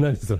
何それ。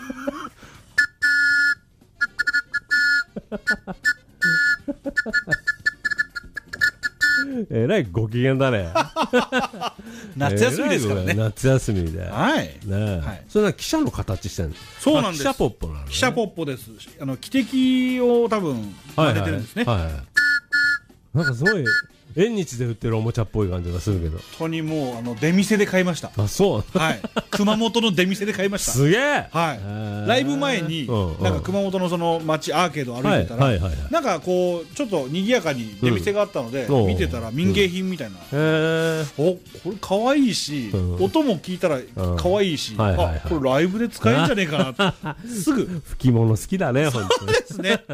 えらいご機嫌だね。 夏休みですからね。 夏休みで。 はい。 ねえ、 はい、 それは記者の形してるの。 そうなんです。 記者ポッポなのね。 記者ポッポです。汽笛を多分真似てるんですね。 はいはい。なんかすごい縁日で売ってるおもちゃっぽい感じがするけど。 本当にもう出店で買いました。 あ、そう。 はい。熊本の出店で買いました。 すげえ。 はい。ライブ前になんか熊本のその街アーケード歩いてたら、なんかこうちょっと賑やかに出店があったので見てたら民芸品みたいな。お、これ可愛いし、音も聞いたら可愛いし、あ、これライブで使えるんじゃねえかな。すぐ。 吹き物好きだね、本当に。 そうですね。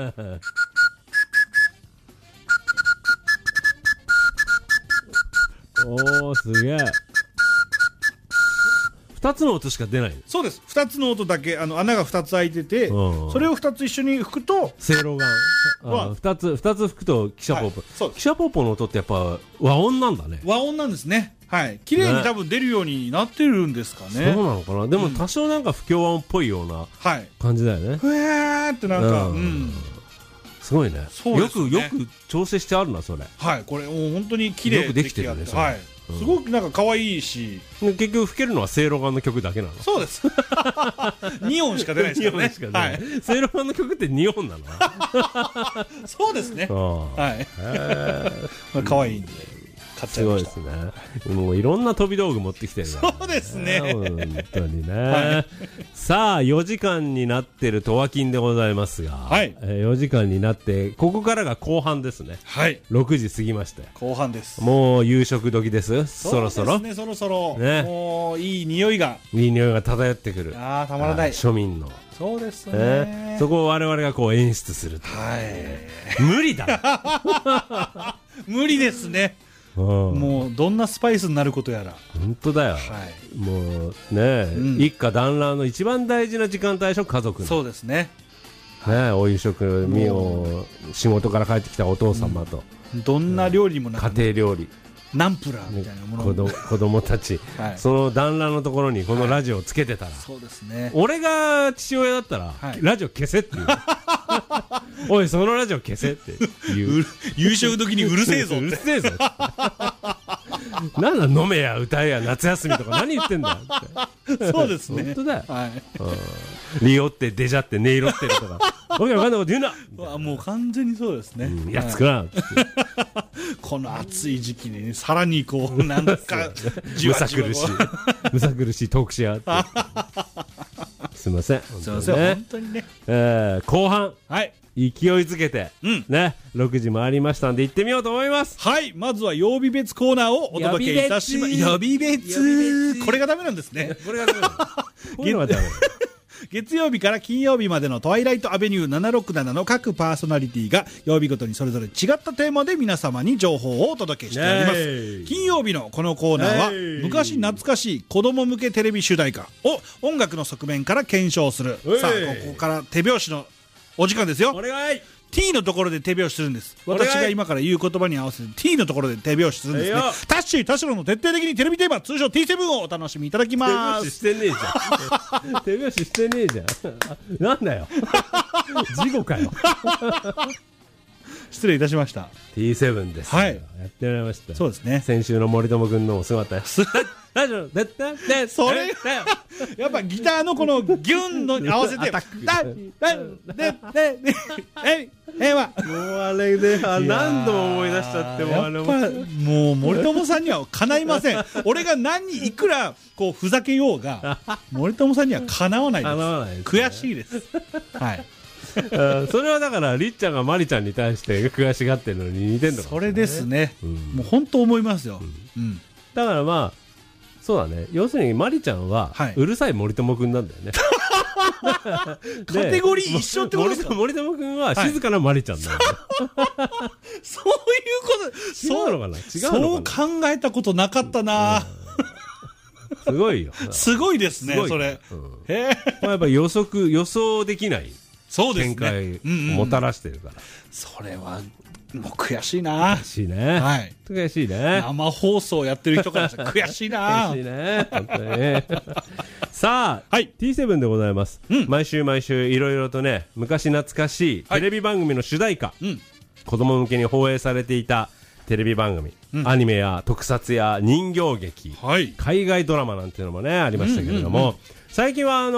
おー、すげえ。2つの音しか出ない。 そうです。2つの音だけ、穴が2つ開いてて、それを2つ一緒に吹くとせいろが2つ吹くと汽車ポッポ。汽車ポッポの音ってやっぱ和音なんだね。 和音なんですね。はい。綺麗に多分出るようになってるんですかね。 そうなのかな。でも多少なんか不協和音っぽいような感じだよね。 ふえーってなんか、 すごいね。よく調整してあるな、それ。 はい、これもう本当に綺麗によくできてるね。 はい。すごくなんか可愛いし、 結局吹けるのはせいろがんの曲だけなの。 そうです。2音しか出ないですからね。 せいろがんの曲って2音なの。 そうですね。はい。可愛いんで。 すごいですね。もういろんな飛び道具持ってきてるね。 そうですね。 本当にね。さあ、4時間になってるとわ金でございますが、4時間になって、ここからが後半ですね。 はい。 6時過ぎまして。 後半です。 もう夕食時です。そろそろ。 そうですね、そろそろ。もういい匂いが。 いい匂いが漂ってくる。 ああ、たまらない。 庶民の。 そうですね。 そこを我々がこう演出すると。 はい。 無理だ。 無理ですね。もうどんなスパイスになることやら。 本当だよ。もうね、一家団らんの一番大事な時間帯でしょ、家族の。 そうですね。 お夕食味を仕事から帰ってきたお父様と、 どんな料理もなく、 家庭料理、 ナンプラーみたいなもの、 子供たち、その団らんのところにこのラジオをつけてたら、 そうですね。 俺が父親だったらラジオ消せって言う。おい、そのラジオ消せって言う。 夕食時にうるせえぞって。 うるせえぞ。なんだ飲めや歌えや夏休みとか何言ってんだよって。そうですね。 本当だよ。リオってデジャってネイロってるとか。わけわかんないこと言うな。 もう完全にそうですね。 やっつくな。 この暑い時期にさらにこうなんかむさ苦しいトークしやがって。すいません。 すいません、本当にね。 後半。 はい。 勢いづけて、ね、6時回りましたんで行ってみようと思います。 はい、まずは曜日別コーナーをお届けいたします。曜日別。これがダメなんですね。 これがダメ。こういうのがダメ。 月曜日から金曜日までのトワイライトアベニュー767の各パーソナリティが曜日ごとにそれぞれ違ったテーマで皆様に情報をお届けしております。金曜日のこのコーナーは昔懐かしい子供向けテレビ主題歌を音楽の側面から検証する。さあ、ここから手拍子のお時間ですよ。 お願い。 T のところで手拍子するんです。私が今から言う言葉に合わせて T のところで手拍子するんですね。タッシー田代の徹底的にテレビテーマ通称 T7 をお楽しみいただきます。 手拍子してねえじゃん。手拍子してねえじゃん。なんだよ。事故かよ。 失礼いたしました。 T7 です。 はい。 やってもらいました。 そうですね。 先週の森友君のもすごかったよ。大丈夫だったで、 それやっぱギターのこのギュンの合わせてもうあれで何度も思い出しちゃって、もうあれもう森友さんにはかないません。俺がいくらこうふざけようが森友さんにはかなわないです。悔しいです。はい。 それはだからりっちゃんがまりちゃんに対して悔しがってるのに似てんのかもしれない。 それですね。もう本当思いますよ。 だからまあそうだね。要するにまりちゃんはうるさい森友くんなんだよね。 カテゴリー一緒ってことですか。 森友くんは静かなまりちゃんなんだよ。 そういうこと。 そうのかな。違うのかな。 そう考えたことなかったな。 すごいよ。 すごいですね。それ。 やっぱ予想できない。 展開をもたらしてるから。 それは、もう悔しいな。 悔しいね。 はい。 悔しいね。 生放送やってる人からしたら悔しいな。 悔しいね。本当にね。さあ、はい、T7 でございます。毎週毎週いろいろとね、昔懐かしいテレビ番組の主題歌、子供向けに放映されていたテレビ番組、アニメや特撮や人形劇、海外ドラマなんていうのもね、ありましたけれども、最近は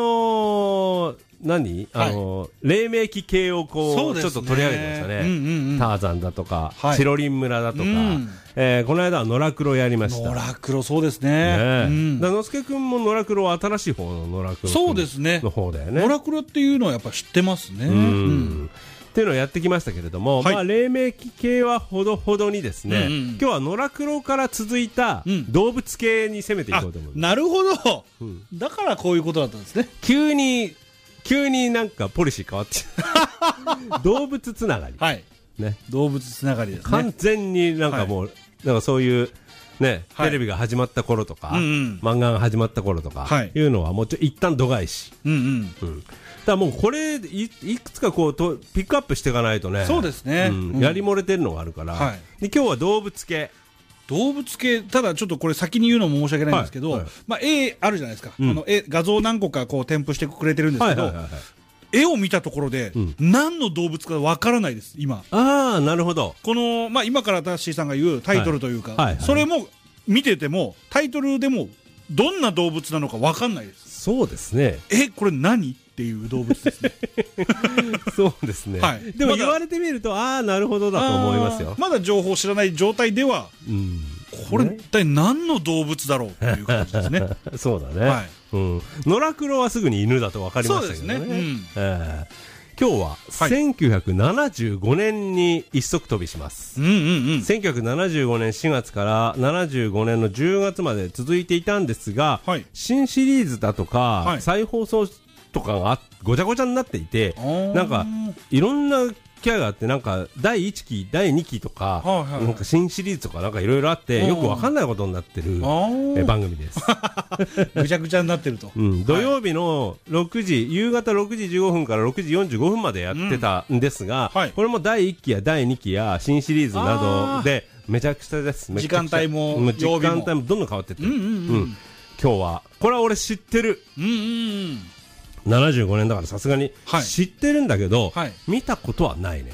黎明期系をこう、ちょっと取り上げてましたね。ターザンだとか、チロリン村だとか、この間は野良黒やりました。 野良黒、そうですね。 のすけくんも野良黒は新しい方の野良黒そうですね。 の方だよね。 野良黒っていうのはやっぱ知ってますね。 っていうのをやってきましたけれども、黎明期系はほどほどにですね、今日は野良黒から続いた動物系に攻めていこうと思います。 なるほど。だからこういうことだったんですね。 急になんかポリシー変わって動物つながり。 ね。動物つながりですね。 完全になんかもう、なんかそういう、ね、テレビが始まった頃とか、漫画が始まった頃とか、いうのはもう一旦度外視。だからもうこれいくつかこうピックアップしていかないとね。 そうですね。 やり漏れてるのがあるから。で今日は動物系。 動物系、ただちょっとこれ先に言うのも申し訳ないんですけど、絵あるじゃないですか。画像何個かこう添付してくれてるんですけど、絵を見たところで何の動物かわからないです、今。 ああ、なるほど。 この、今からタッシーさんが言うタイトルというか、それも見てても、タイトルでもどんな動物なのかわかんないです。 そうですね。 これ何っていう動物ですね。 そうですね。でも言われてみると、ああ、なるほどだと思いますよ。 まだ情報を知らない状態では、これ一体何の動物だろうっていう感じですね。 そうだね。野良黒はすぐに犬だと分かりましたけどね。今日は1975年に一足飛びします。1975年4月から75年の10月まで続いていたんですが、新シリーズだとか再放送とかがごちゃごちゃになっていて、なんかいろんなキャラがあって、なんか第1期第2期とか、なんか新シリーズとかなんかいろいろあってよくわかんないことになってる番組です。 ぐちゃぐちゃになってると。 土曜日の夕方6時15分から6時45分までやってたんですが、これも第1期や第2期や新シリーズなどでめちゃくちゃです。 時間帯もどんどん変わってってる。今日はこれは俺知ってる。75年だからさすがに知ってるんだけど、見たことはないね。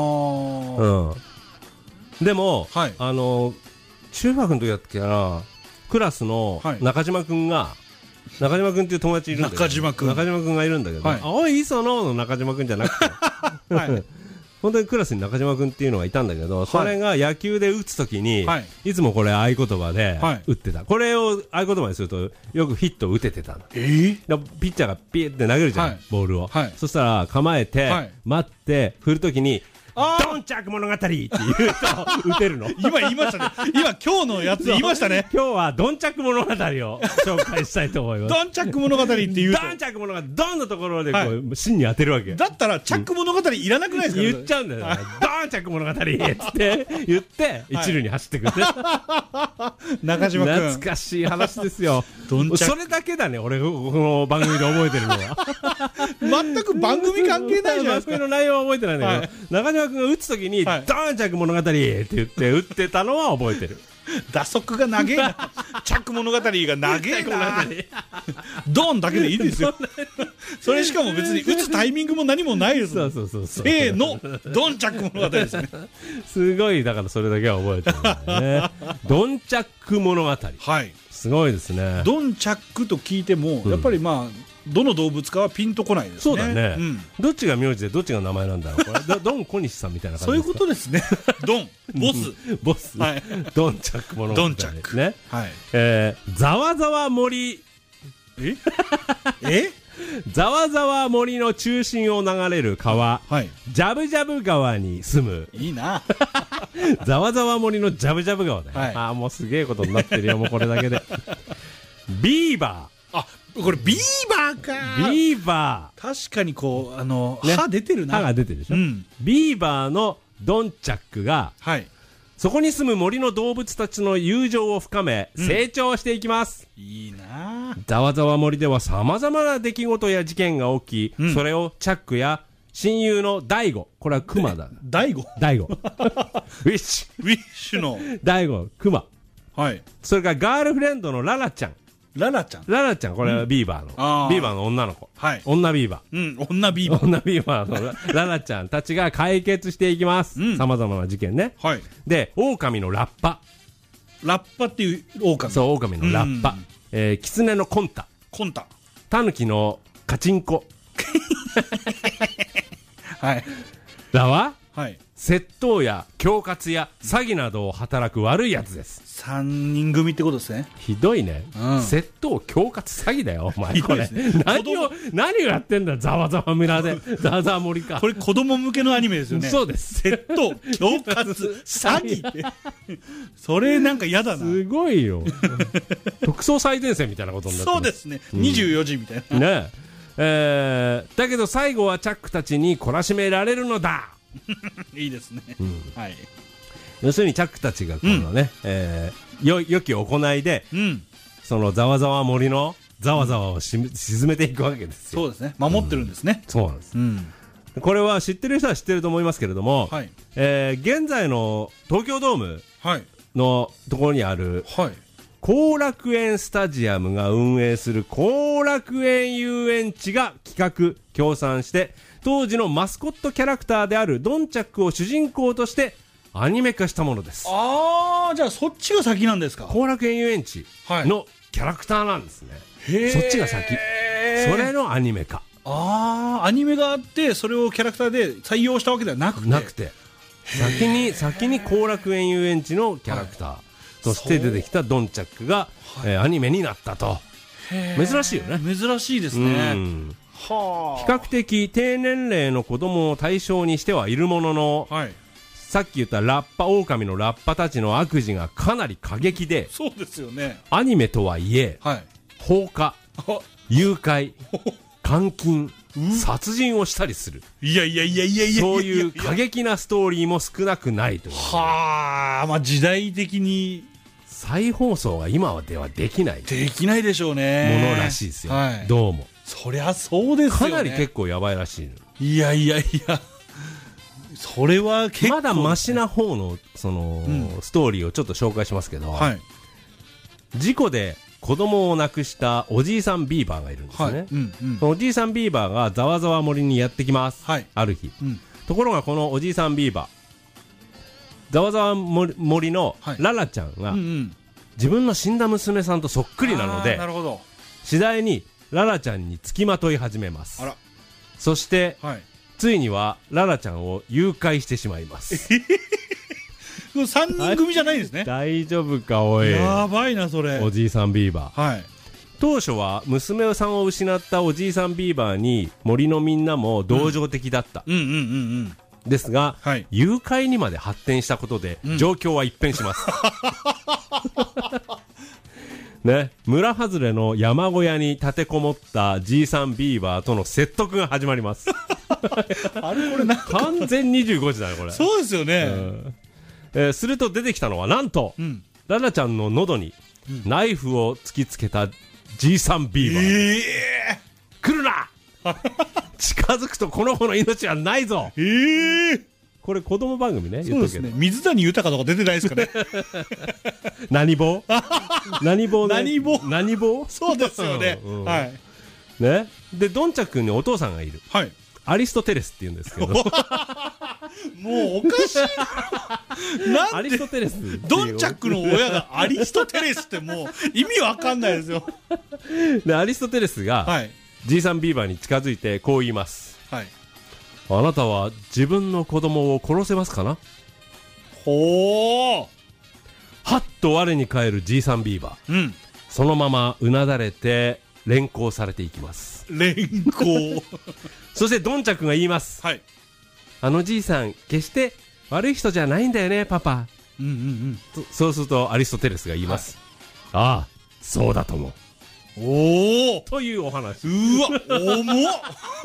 でも、中学の時だったっけな、クラスの中島君っていう友達いるんだけど、中島君がいるんだけど、青い磯の中島君じゃなくて、本当にクラスに中島君っていうのがいたんだけど、それが野球で打つときに、いつもこれ合言葉で打ってた。これを合言葉にするとよくヒットを打ててたの。ピッチャーがピーって投げるじゃん、ボールを。そしたら構えて、待って、振るときに、ドンチャク物語って言うと打てるの。 今言いましたね。今日のやつ言いましたね。 今日はドンチャク物語を紹介したいと思います。 ドンチャク物語って言うと、 ドンチャク物語、ドンのところでこう芯に当てるわけ。 だったらチャック物語いらなくないですか。 言っちゃうんだよ。ドンチャク物語って言って一塁に走ってくる。 中島君。 懐かしい話ですよ。それだけだね、俺この番組で覚えてるのは。 全く番組関係ないじゃないですか。 番組の内容は覚えてないんだけど、中島君が打つときに、ドンチャク物語って言って打ってたのは覚えてる。 打足が長えな。チャック物語が長えな。ドンだけでいいですよ。それしかも別に打つタイミングも何もないです。せーの、ドンチャック物語ですね。 すごい、だからそれだけは覚えてるんだよね。ドンチャック物語。すごいですね。 ドンチャックと聞いても、やっぱりどの動物かはピンとこないですね。 そうだね。どっちが名字でどっちが名前なんだろう。これドン小西さんみたいな感じ。 そういうことですね。ドンボス。ドンチャック物語。 ドンチャックね。 ざわざわ森。ざわざわ森の中心を流れる川、ジャブジャブ川に住む。 いいな。 ざわざわ森のジャブジャブ川だよ。ああ、もうすげえことになってるよ、もうこれだけで。ビーバー。 これビーバーか。 ビーバー。確かにこう、歯出てるな。 歯が出てるでしょ。ビーバーのドンチャックが、そこに住む森の動物たちの友情を深め、成長していきます。 いいな。 ざわざわ森では様々な出来事や事件が起き、それをチャックや親友の大悟。これはクマだ。 大悟ウィッシュの。 大悟、クマ。 はい。 それからガールフレンドのララちゃん。 ララちゃん、 これはビーバーの。ビーバーの女の子。 はい。 女ビーバー。女ビーバーのララちゃんたちが解決していきます。様々な事件ね。 はい。 で、狼のラッパ。 ラッパっていう狼。 そう、狼のラッパ。狐のコンタ。タヌキのカチンコ。 はい。 らは、 はい。 窃盗や恐喝や詐欺などを働く悪いやつです。 3人組ってことですね。 ひどいね。窃盗、恐喝、詐欺だよ、お前。これ。何をやってんだ、ざわざわ村で。ざわざわ森か。 これ子供向けのアニメですよね。 そうです。 窃盗、恐喝、詐欺って。それなんか嫌だな。 すごいよ。特捜最前線みたいなことになってそうですね。24時みたいな。 ねえ。だけど最後はチャックたちに懲らしめられるのだ。 いいですね。はい。 要するにチャックたちがこのね、良き行いで、そのざわざわ森のざわざわを沈めていくわけですよ。 そうですね。守ってるんですね。 そうなんです。これは知ってる人は知ってると思いますけれども、現在の東京ドームのところにある、後楽園スタジアムが運営する後楽園遊園地が企画協賛して当時のマスコットキャラクターであるドンチャックを主人公としてアニメ化したものです。 ああ、じゃあそっちが先なんですか。 後楽園遊園地のキャラクターなんですね。そっちが先。それのアニメ化。 ああ、アニメがあってそれをキャラクターで採用したわけではなくて先に後楽園遊園地のキャラクターとして出てきたドンチャックが、アニメになったと。珍しいよね。 珍しいですね。 比較的低年齢の子供を対象にしてはいるものの、さっき言った狼のラッパたちの悪事がかなり過激で、 そうですよね。 アニメとはいえ、放火、誘拐、監禁、殺人をしたりする。 いやそういう過激なストーリーも少なくないという。 はあ、まあ時代的に再放送が今ではできないでしょうね。 ものらしいですよ。どうも。 そりゃそうですよね。 かなり結構やばいらしいの。 いやそれは結構まだマシな方のその、ストーリーをちょっと紹介しますけど、事故で子供を亡くしたおじいさんビーバーがいるんですね。そのおじいさんビーバーがざわざわ森にやってきます。ある日、ところがこのおじいさんビーバー、ざわざわ森のララちゃんが、自分の死んだ娘さんとそっくりなので、次第にララちゃんにつきまとい始めます。そして、ついにはララちゃんを誘拐してしまいます。 3人組じゃないんですね。 大丈夫かおい。 やばいなそれ。 おじいさんビーバー。当初は娘さんを失ったおじいさんビーバーに森のみんなも同情的だった。ですが、誘拐にまで発展したことで、状況は一変します。ね、村外れの山小屋に立てこもったじいさんビーバーとの説得が始まります。 あれこれなんか完全25時だねこれ。 そうですよね。 すると出てきたのはなんと、ララちゃんの喉にナイフを突きつけたじいさんビーバー。来るな近づくとこの子の命はないぞ。これ子供番組ね。 そうですね。水谷豊とか出てないですかね。 何棒何棒ね。 何棒そうですよね。 ね。でドンチャックにお父さんがいる。アリストテレスって言うんですけど。もうおかしい。なんでアリストテレス。 ドンチャックの親がアリストテレスってもう意味わかんないですよ。 でアリストテレスがじいさんビーバーに近づいてこう言います。あなたは自分の子供を殺せますかな。はっと我に返るじいさんビーバー、そのままうなだれて連行されていきます。 連行そしてドンチャックが言います。あのじいさん決して悪い人じゃないんだよねパパ。そうするとアリストテレスが言います。ああそうだと思う。というお話。 うわ重っ。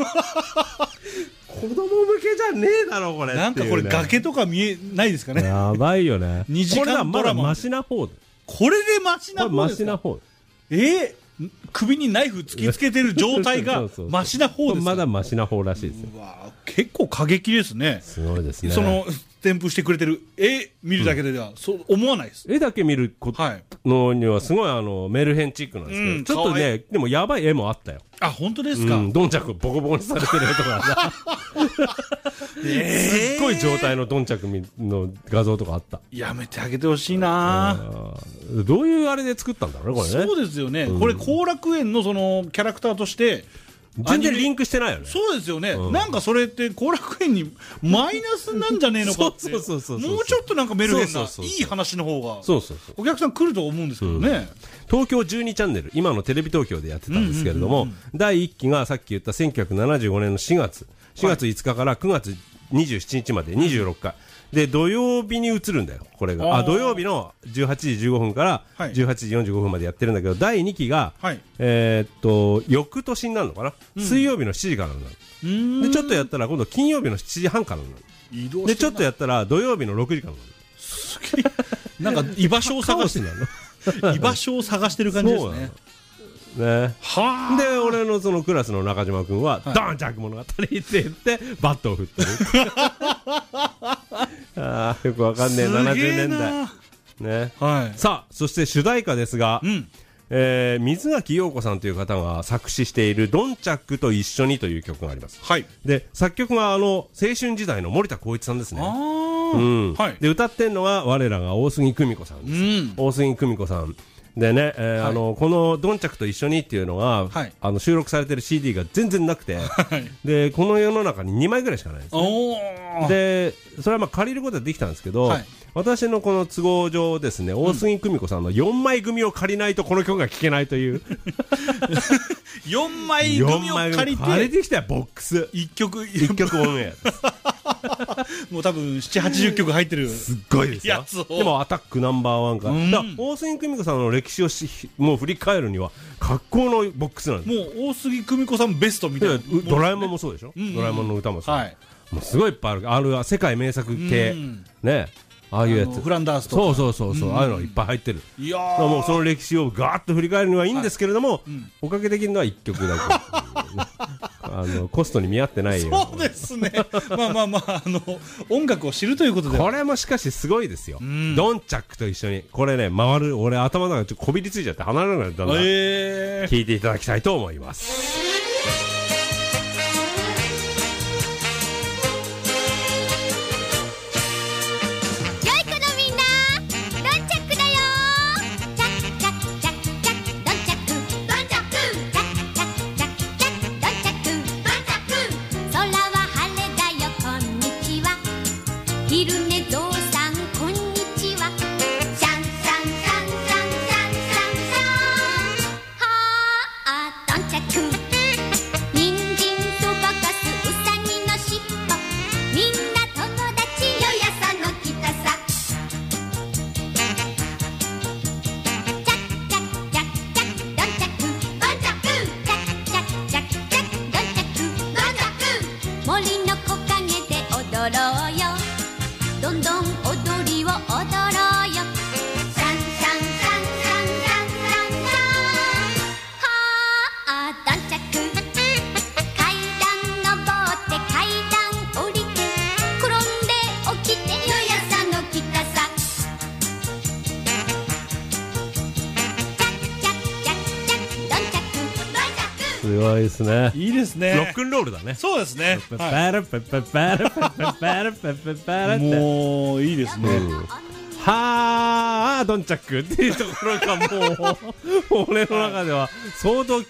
子供向けじゃねえだろこれ。 なんかこれ崖とか見えないですかね。 やばいよね。 2時間ドラマ。 これはまだマシな方。 これでマシな方ですか。 マシな方。 首にナイフ突きつけてる状態がマシな方です。 まだマシな方らしいですよ。 結構過激ですね。 すごいですね。 その添付してくれてる絵見るだけでは、そう思わないです。 絵だけ見るのにはすごいメルヘンチックなんですけど、ちょっとね、でもやばい絵もあったよ。 あ、本当ですか。 ドンチャクボコボコにされてる絵とかさすっごい状態のドンチャクの画像とかあった。 やめてあげてほしいな。 どういうあれで作ったんだろうね、これね。 そうですよね。これ後楽園のそのキャラクターとして全然リンクしてないよね。 そうですよね。なんかそれって後楽園にマイナスなんじゃねえのかって。もうちょっとなんかメルヘンないい話の方がお客さん来ると思うんですけどね。 東京12チャンネル、今のテレビ東京でやってたんですけれども、第1期がさっき言った1975年の4月5日から9月27日まで26回で土曜日に移るんだよ、これが。土曜日の18時15分から18時45分までやってるんだけど、第2期が翌年になるのかな、水曜日の7時からになる。でちょっとやったら今度金曜日の7時半からになる。でちょっとやったら土曜日の6時からになる。 すげえなんか居場所を探してる居場所を探してる感じですね。 ね、はで俺のそのクラスの中島君は「ドンチャク物語」って言ってバットを振ってるあよくわかんねえ70年代ね、はい、さあそして主題歌ですが、水垣陽子さんという方が作詞している「ドンチャクと一緒に」という曲があります、はい、で作曲が青春時代の森田浩一さんですね。はい、で歌ってんのは我らが大杉久美子さんです、大杉久美子さんでね、この「ドンチャクと一緒に」っていうのが、収録されてる CD が全然なくて、でこの世の中に2枚ぐらいしかないんですね。でそれはまあ借りることはできたんですけど、私のこの都合上ですね、大杉久美子さんの4枚組を借りないとこの曲が聴けないという 4枚組を借りてきたよ、ボックス1曲オンエアですもう多分7、80曲入ってるすっごいですよ。でもアタックナンバーワンか、大杉久美子さんの歴史をもう振り返るには格好のボックスなんです。 もう大杉久美子さんベストみたいな。 ドラえもんもそうでしょ、ドラえもんの歌もそう、もうすごいいっぱいある。世界名作系ね、ああいうやつ、 フランダースとかそうああいうのいっぱい入ってる。いやもうその歴史をガーッと振り返るにはいいんですけれども、おかげできるのは1曲だけコストに見合ってないよ。 そうですねまあ音楽を知るということで、 これもしかしすごいですよ。ドンチャックと一緒にこれね回る。俺頭の中ちょっとこびりついちゃって離れなくなったんだ。聞いていただきたいと思います。すごいですね。 いいですね。 ロックンロールだね。 そうですね。もういいですね。 はあドンチャックっていうところがもう俺の中では相当こ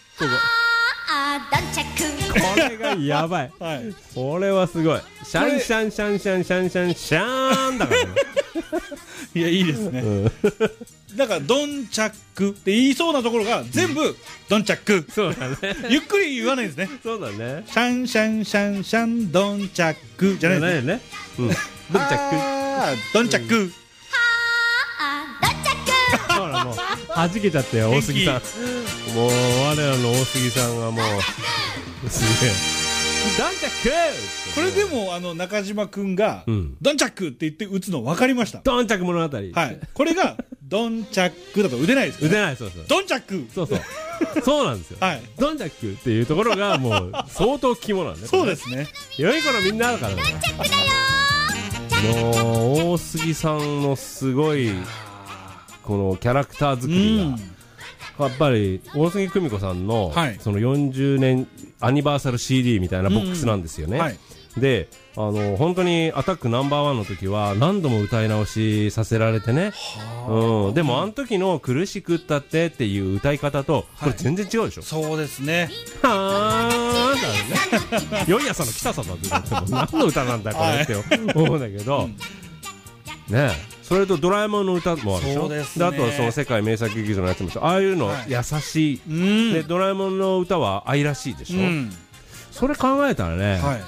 れがやばい。これはすごい。シャンシャンシャンシャンシャンシャンシャーンだからね。 いやいいですね。だからドンチャックって言いそうなところが全部ドンチャック。 そうだね。 ゆっくり言わないんですね。 そうだね。 シャンシャンシャンシャンドンチャックじゃないですね。 ドンチャック。 ドンチャック。 ほらもう弾けちゃったよ大杉さん。もう我らの大杉さんがもうすげえ。ドンチャック。 これでも中島くんがドンチャックって言って打つの分かりました。 ドンチャック物語。 はい。これがドンチャックだと打てないです。 打てない。そうドンチャック。 そうそうなんですよ、はい、ドンジャックっていうところがもう相当肝なんでそうですね。 良い子のみんなだからね。もう大杉さんのすごいこのキャラクター作りが、やっぱり大杉久美子さんのその40年アニバーサル CD みたいなボックスなんですよね、はい、で本当にアタックナンバーワンの時は何度も歌い直しさせられてね、うん、でもあの時の苦しくったってっていう歌い方とこれ全然違うでしょ、 そうですね。 はーんだね。よいやさんの北さんだって言っても何の歌なんだこれって思うんだけど、ねえ、それとドラえもんの歌もあるでしょ。そうですね。であとはその世界名作劇場のやつもああいうの優しい、はい、でドラえもんの歌は愛らしいでしょ、うん、それ考えたらね、はい、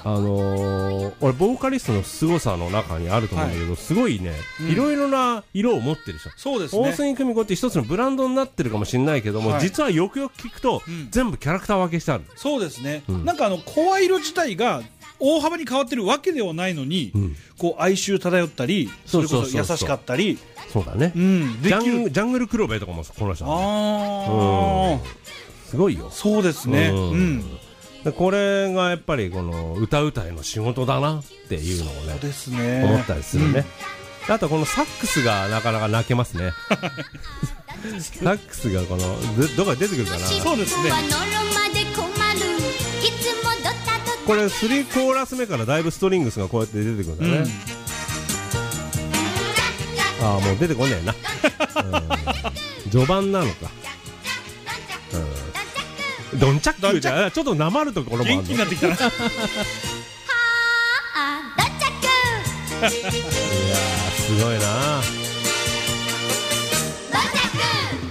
俺ボーカリストの凄さの中にあると思うんだけど、はい、すごいね、いろいろな色を持ってる人。 そうですね。 大杉久美子って一つのブランドになってるかもしれないけども、はい、実はよくよく聞くと、全部キャラクター分けしてある。 そうですね、なんか声色自体が大幅に変わってるわけではないのに、こう哀愁漂ったり、それこそ優しかったり。 そうだね、ジャングル黒部とかもこの人なんだね。すごいよ。 そうですね、 でこれがやっぱりこの歌うたいの仕事だなっていうのを ね思ったりするね、あとこのサックスがなかなか泣けますねサックスがこのどこか出てくるかな。 そうですね。 これ3コーラス目からだいぶストリングスがこうやって出てくるんだね、ああもう出てこねえな序盤なのか、ドンチャックじゃちょっとなまるところもあるの。 元気になってきたな。はあ、ドンチャック。 いやーすごいな。 ドンチャック。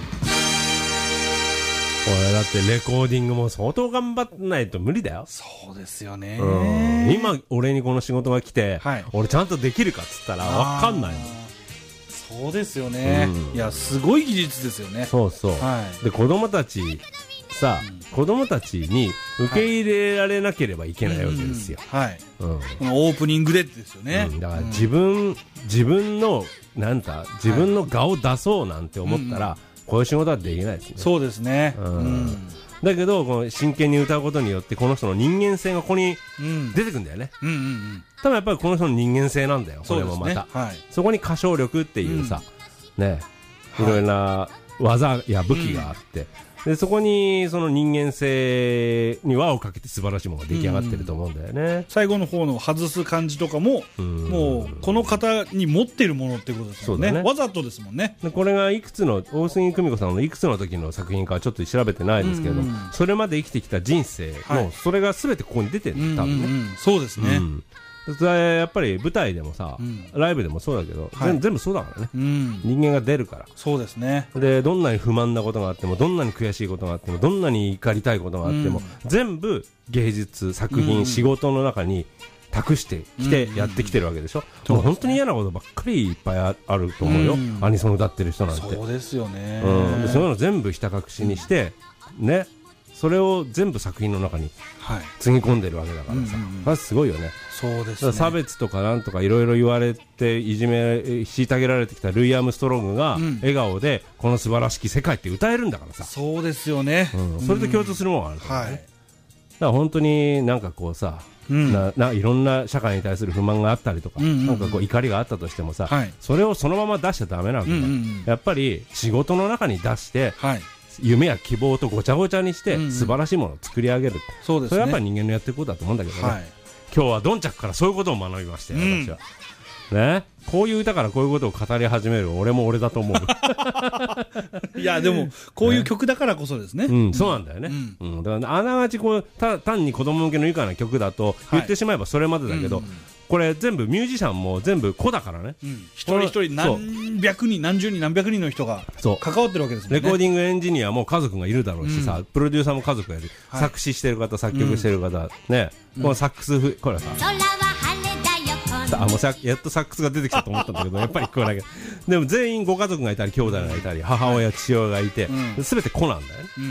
これだってレコーディングも相当頑張んないと無理だよ。 そうですよね、 今俺にこの仕事が来て、はい、俺ちゃんとできるかっつったら分かんないもん。 そうですよね、いやすごい技術ですよね。 そうそう、はい、で子供たちさ、子供たちに受け入れられなければいけないわけですよ。 はい、このオープニングでですよね、 だから自分の自分の顔を出そうなんて思ったら、こういう仕事はできないですね。 そうですね、 だけどこの真剣に歌うことによってこの人の人間性がここに出てくるんだよね。多分やっぱりこの人の人間性なんだよ、これもまた。そこに歌唱力っていうさ、ね、いろいろな技や武器があって、でそこにその人間性に輪をかけて素晴らしいものが出来上がってると思うんだよね、 最後の方の外す感じとかも、もうこの方に持っているものっていうことですよ ね。わざとですもんね。 でこれがいくつの大杉久美子さんのいくつの時の作品かはちょっと調べてないですけど、それまで生きてきた人生の、それが全てここに出てるんだ、多分ね。 そうですね、 やっぱり舞台でもさ、ライブでもそうだけど、全部そうだからね、人間が出るから。 そうですね。 でどんなに不満なことがあっても、どんなに悔しいことがあっても、どんなに怒りたいことがあっても、全部芸術作品、仕事の中に託してきてやってきてるわけでしょ。もう本当に嫌なことばっかりいっぱいあると思うよ、アニソン歌ってる人なんて。 そうですよね、 そういうの全部ひた隠しにして、ね、それを全部作品の中につぎ込んでるわけだからさ、それすごいよね。 そうですね。 差別とかなんとかいろいろ言われていじめ虐げられてきたルイ・アームストロングが笑顔でこの素晴らしき世界って歌えるんだからさ。 そうですよね、 それと共通するものがあるからね、だから本当になんかこうさ、いろんな社会に対する不満があったりとか、なんかこう怒りがあったとしてもさ、それをそのまま出しちゃダメなわけだ、やっぱり仕事の中に出して、夢や希望とごちゃごちゃにして素晴らしいものを作り上げる、それはやっぱり人間のやってることだと思うんだけどね、今日はドンチャックからそういうことを学びましたよ、私はね。こういう歌からこういうことを語り始める俺も俺だと思ういやでもこういう曲だからこそですね、 そうなんだよね、だからあながちこう単に子供向けの愉快な曲だと言ってしまえばそれまでだけど、これ全部ミュージシャンも全部子だからね、 一人一人何百人何十人何百人の人が関わってるわけですもんね。 レコーディングエンジニアも家族がいるだろうしさ、プロデューサーも家族がいる、作詞してる方作曲してる方、ね、このサックスこれさ、もうやっとサックスが出てきたと思ったんだけどやっぱりこれだけでも全員ご家族がいたり兄弟がいたり母親父親がいて、全て子なんだよね、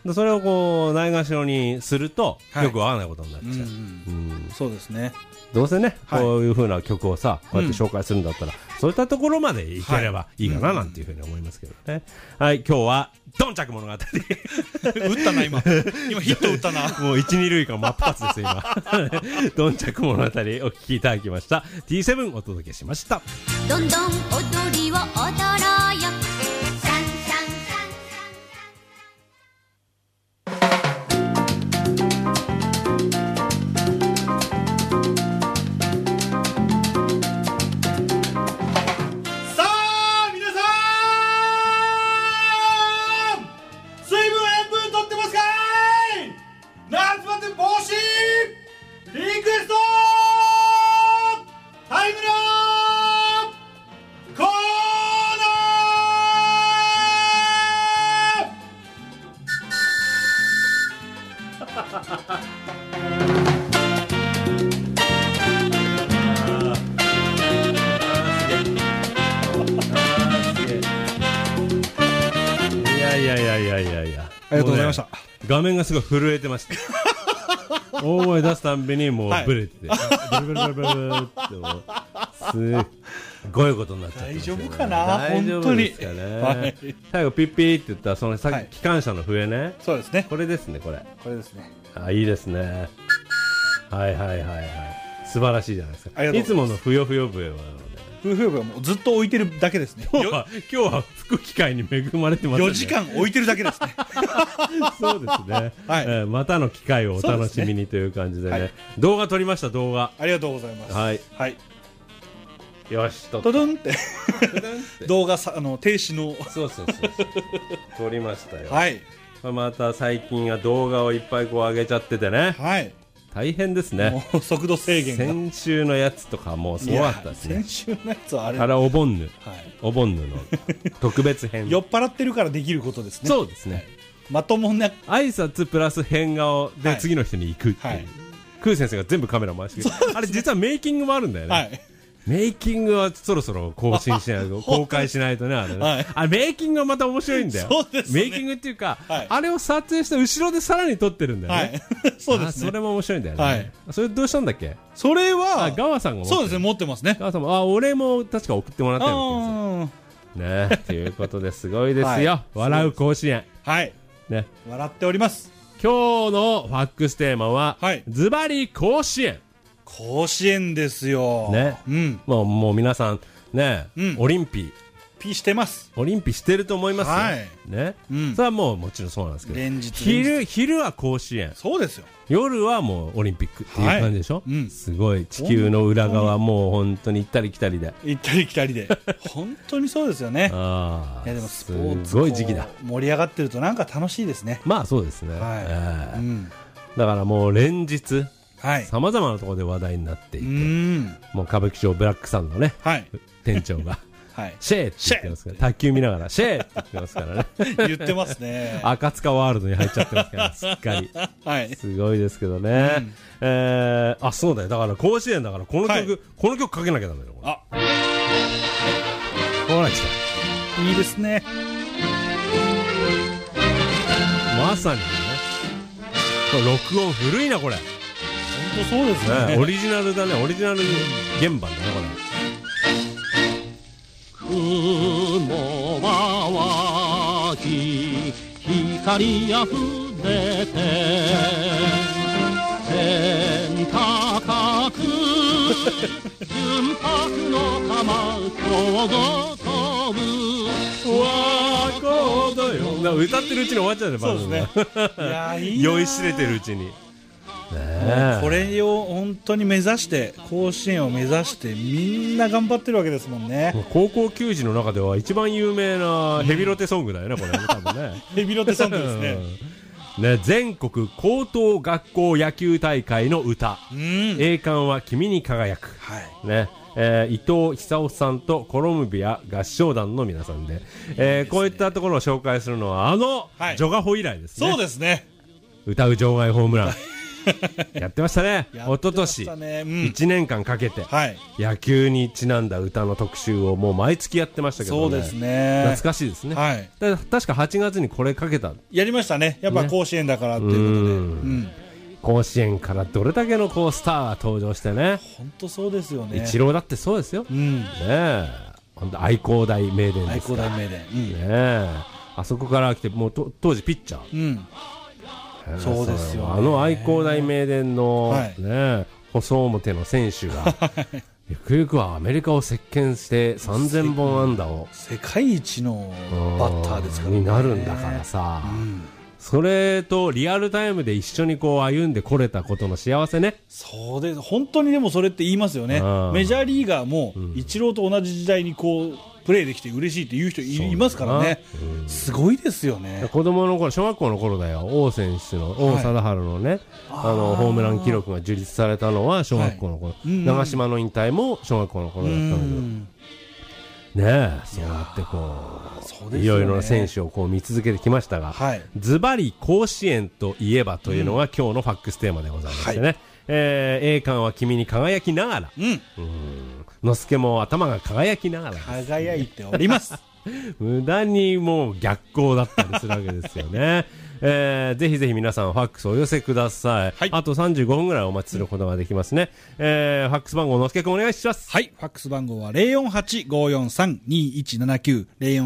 それをこうないがしろにすると、よく合わないことになっちゃう。 そうですね。 どうせね、こういう風な曲をさ、こうやって紹介するんだったら、そういったところまでいければいいかななんていう風に思いますけどね。はい、今日はドンチャク物語。打ったな今ヒット打ったな。 もう1、2塁間真っ二つです今。ドンチャク物語お聞きいただきました。T7 お届けしました。 どんどん踊りを踊ろうよ。シャンシャンシャンシャンありがとうございました。 画面がすごい震えてました。大声出すたんびにもうブレてて、ブルブルブルブルってもうすごいことになっちゃって、 大丈夫かな。 大丈夫ですかね。最後ピッピーって言ったそのさっき機関車の笛ね。 そうですね。 これですね、これですね。 あ、いいですね。はいはいはいはい。素晴らしいじゃないですか。いつものふよふよ笛は夫婦はもうずっと置いてるだけですね。 今日は吹く機会に恵まれてますね。 4時間置いてるだけですね。 そうですね。またの機会をお楽しみにという感じでね。動画撮りました、動画。 ありがとうございます。 はい。 はい。 よし、 トドンって。動画停止の。 そう。撮りましたよ。 はい。 また最近は動画をいっぱいこう上げちゃっててね。 はい。 大変ですね。 もう速度制限が。 先週のやつとかもうすごかったですね。 先週のやつはあれ。 お盆ぬ。お盆ぬの特別編。 酔っ払ってるからできることですね。 そうですね。 まともな挨拶プラス変顔で次の人に行くっていう。クー先生が全部カメラ回してくる。あれ実はメイキングもあるんだよね。メイキングはそろそろ更新しないと、公開しないとね、あれね。メイキングはまた面白いんだよ。 そうですね。 メイキングっていうか、あれを撮影した後ろでさらに撮ってるんだよね。 そうですね。 それも面白いんだよね。それどうしたんだっけ。 それは、 ガワさんが持ってる。 そうですね、持ってますね。 ガワさんも、俺も確か送ってもらったよね。ということですごいですよ。笑う甲子園。 はい。ね。笑っております。 今日のファックステーマは、ズバリ甲子園。 甲子園ですよ。 ね。もう皆さん、ね、オリンピしてます。 オリンピしてると思いますよ。ね。それはもうもちろんそうなんですけど。昼は甲子園。 そうですよ。 夜はもうオリンピックっていう感じでしょ。すごい地球の裏側もう本当に行ったり来たりで。 本当にそうですよね。いやでもスポーツすごい時期だ。盛り上がってるとなんか楽しいですね。 まあそうですね。だからもう連日。さまざまなところで話題になっていて、もう歌舞伎町ブラックサンドね、店長がシェーって言ってますから、卓球見ながらシェーって言ってますからね。 言ってますね。 赤塚ワールドに入っちゃってますからすっかり。すごいですけどね。そうだよ。だから甲子園だからこの曲かけなきゃダメだよ。ほら来た。 いいですね。 まさにね。これ録音古いなこれ。 そうですね。 オリジナルだね。オリジナル原版だねこれ。雲は湧き光あふれて天高く純白の玉今日ご飛ぶわこだよ。歌ってるうちに終わっちゃうね。 そうですね。 酔いしれてるうちに。 これを本当に目指して甲子園を目指してみんな頑張ってるわけですもんね。 高校球児の中では一番有名なヘビロテソングだよねこれ多分ね。 ヘビロテソングですね。 全国高等学校野球大会の歌栄冠は君に輝く、伊藤久夫さんとコロンビア合唱団の皆さんで、こういったところを紹介するのはジョガホ以来ですね。 そうですね。 歌う場外ホームランやってましたね。一昨年1年間かけて野球にちなんだ歌の特集をもう毎月やってましたけどね。 そうですね。 懐かしいですね。確か8月にこれかけた。 やりましたね。やっぱ甲子園だからっていうことで。 甲子園からどれだけのこうスターが登場してね。 本当そうですよね。 イチローだってそうですよ。ねえ。本当愛工大名電ですから。愛工大名電。ねえ。あそこから来てもう当時ピッチャー。 そうですよ。 あの愛工大名電のね細表の選手がゆくゆくはアメリカを席巻して3000本安打を世界一のバッターですからね。 になるんだからさ。それとリアルタイムで一緒にこう歩んでこれたことの幸せね。 そうです。本当にでもそれって言いますよね。メジャーリーガーもイチローと同じ時代にこうプレーできて嬉しいって言う人いますからね。すごいですよね。 子供の頃、小学校の頃だよ。王選手の王貞治のね、ホームラン記録が樹立されたのは小学校の頃。長嶋の引退も小学校の頃だったんだけど。ねえ、そうやってこういろいろな選手をこう見続けてきましたが、ズバリ甲子園といえばというのが今日のファックステーマでございましてね。栄冠は君に輝きながら、のすけも頭が輝きながら輝いております。 無駄にもう逆光だったりするわけですよね。ぜひぜひ皆さんファックスお寄せください。あと35分ぐらいお待ちすることができますね。ファックス番号のすけくんお願いします。 はい、ファックス番号は 048-543-2179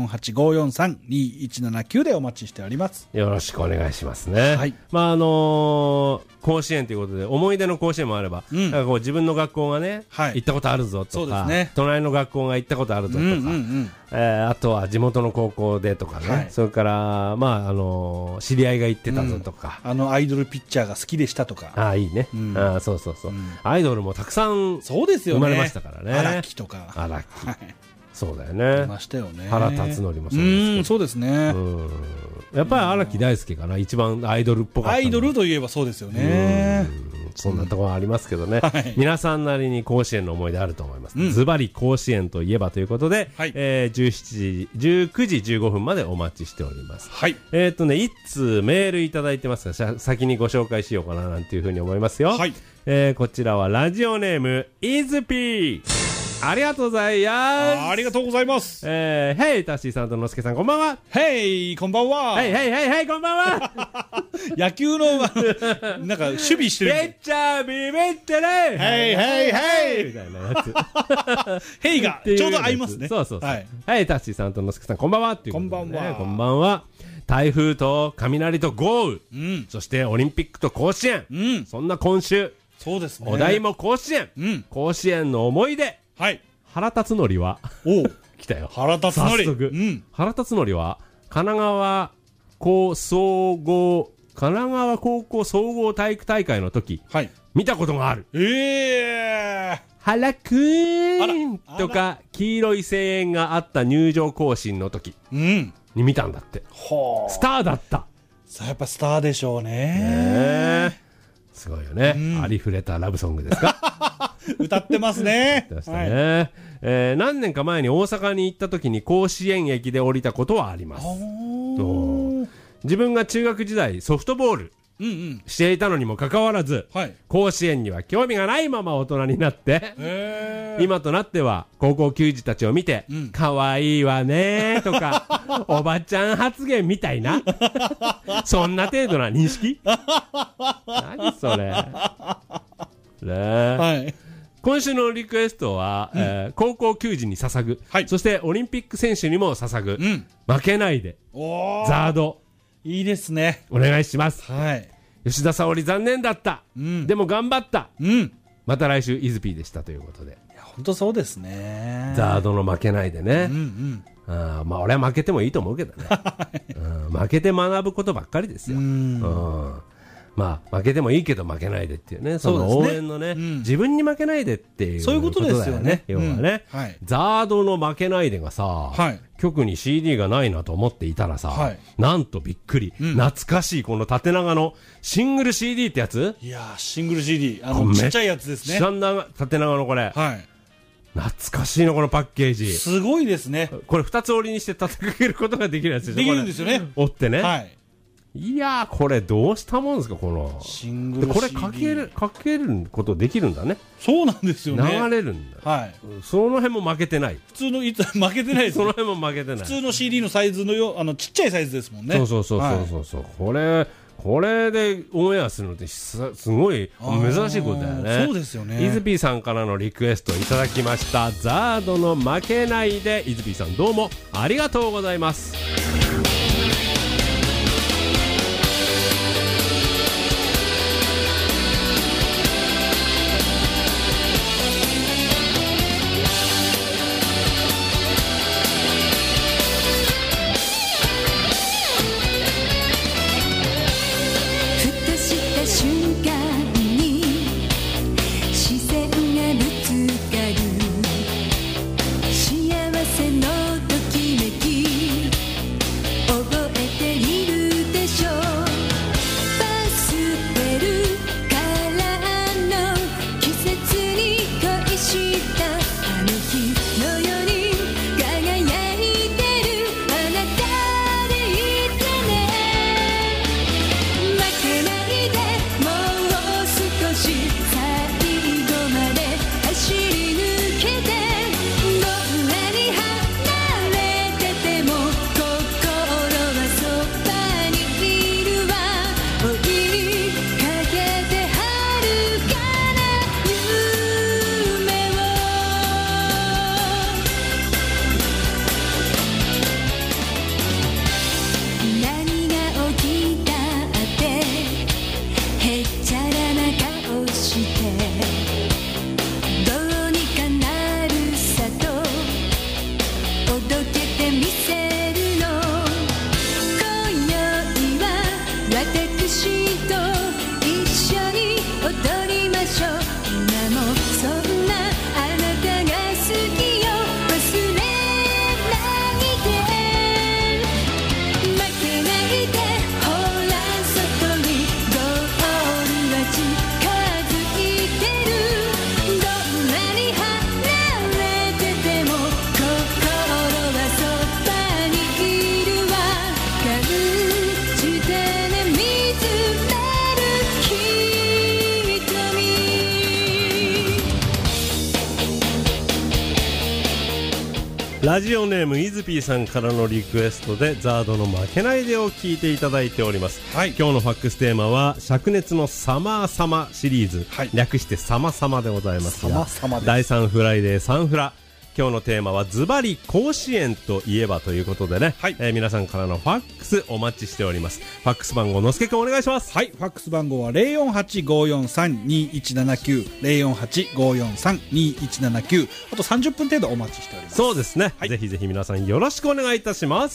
048-543-2179 でお待ちしております。 よろしくお願いしますね。まあ甲子園ということで思い出の甲子園もあれば、なんかこう自分の学校がね、行ったことあるぞとか、隣の学校が行ったことあるぞとか、あとは地元の高校でとかね、それからまあ知り合いが行ってたぞとか、 アイドルピッチャーが好きでしたとか。 いいね。そうそうそう。アイドルもたくさん生まれましたからね。 荒木とか。 荒木。そうだよね。 いましたよね。 原辰徳もそうですけど。 そうですね。 やっぱり荒木大輔かな、一番アイドルっぽかった。 アイドルといえばそうですよね。 そんなところありますけどね。皆さんなりに甲子園の思い出あると思います。ズバリ甲子園といえばということで、19時15分までお待ちしております。一通メールいただいてますが、先にご紹介しようかななんていうふうに思いますよ。こちらはラジオネームイズピー。ありがとうございます。 ありがとうございます。 ヘイタッシーさんとのすけさんこんばんは。 ヘイこんばんは。 ヘイヘイヘイヘイこんばんは。 野球のなんか守備してる。 ピッチャービビってね。 ヘイヘイヘイみたいなやつ。 ヘイがちょうど合いますね。 そうそうそう。ヘイタッシーさんとのすけさんこんばんはっていう。 こんばんは。 こんばんは。台風と雷と豪雨、そしてオリンピックと甲子園、そんな今週。 そうですね。 お題も甲子園、甲子園の思い出。原辰徳は来たよ。 原辰徳。 早速。原辰徳は神奈川高校総合体育大会の時、見たことがある。原くーんとか黄色い声援があった入場行進の時に見たんだって。スターだった。 やっぱスターでしょうね。 すごいよね。ありふれたラブソングですか。 歌ってますね。 何年か前に大阪に行った時に甲子園駅で降りたことはあります。自分が中学時代ソフトボールしていたのにもかかわらず、甲子園には興味がないまま大人になって、今となっては高校球児たちを見て、かわいいわねとかおばちゃん発言みたいなそんな程度な認識。何それね。今週のリクエストは、高校球児に捧ぐ、そしてオリンピック選手にも捧ぐ、負けないでザード。 いいですね。 お願いします。吉田沙保里残念だった。でも頑張った。また来週イズピーでしたということで。 本当そうですね。 ザードの負けないでね。まあ俺は負けてもいいと思うけどね。負けて学ぶことばっかりですよ。まあ負けてもいいけど負けないでっていうね、その応援のね、自分に負けないでっていうそういうことですよね。 要はね、ザードの負けないでがさ、局に CD がないなと思っていたらさ、なんとびっくり、懐かしいこの縦長のシングル CD ってやつ。 いやシングル CD ちっちゃいやつですね。 縦長のこれ。懐かしいのこのパッケージ。 すごいですね。 これ2つ折りにして立てかけることができるやつでしょ。 できるんですよね。 折ってね。 いやー、これどうしたもんですか、このシングル CD。 これかけることできるんだね。 そうなんですよね。 流れるんだ。 はい。 その辺も負けてない。 普通の負けてないです。 その辺も負けてない。 普通の CD のサイズのちっちゃいサイズですもんね。 そう、はい、これでオンエアするのってすごい珍しいことだよね。 そうですよね。 イズピーさんからのリクエストいただきました。ザードの負けないで。イズピーさんどうもありがとうございます。ラジオネームイズピーさんからのリクエストでザードの負けないでを聞いていただいております、はい、今日のファックステーマは灼熱のサマーサマシリーズ、はい、略してサマサマでございますが、第3フライデーサンフラ、今日のテーマはズバリ甲子園といえばということでね、はい、皆さんからのファックスお待ちしております。ファックス番号のすけくんお願いします。 はい、ファックス番号は 048-543-2179 048-543-2179、あと30分程度お待ちしております。 そうですね、はい、ぜひぜひ皆さんよろしくお願いいたします。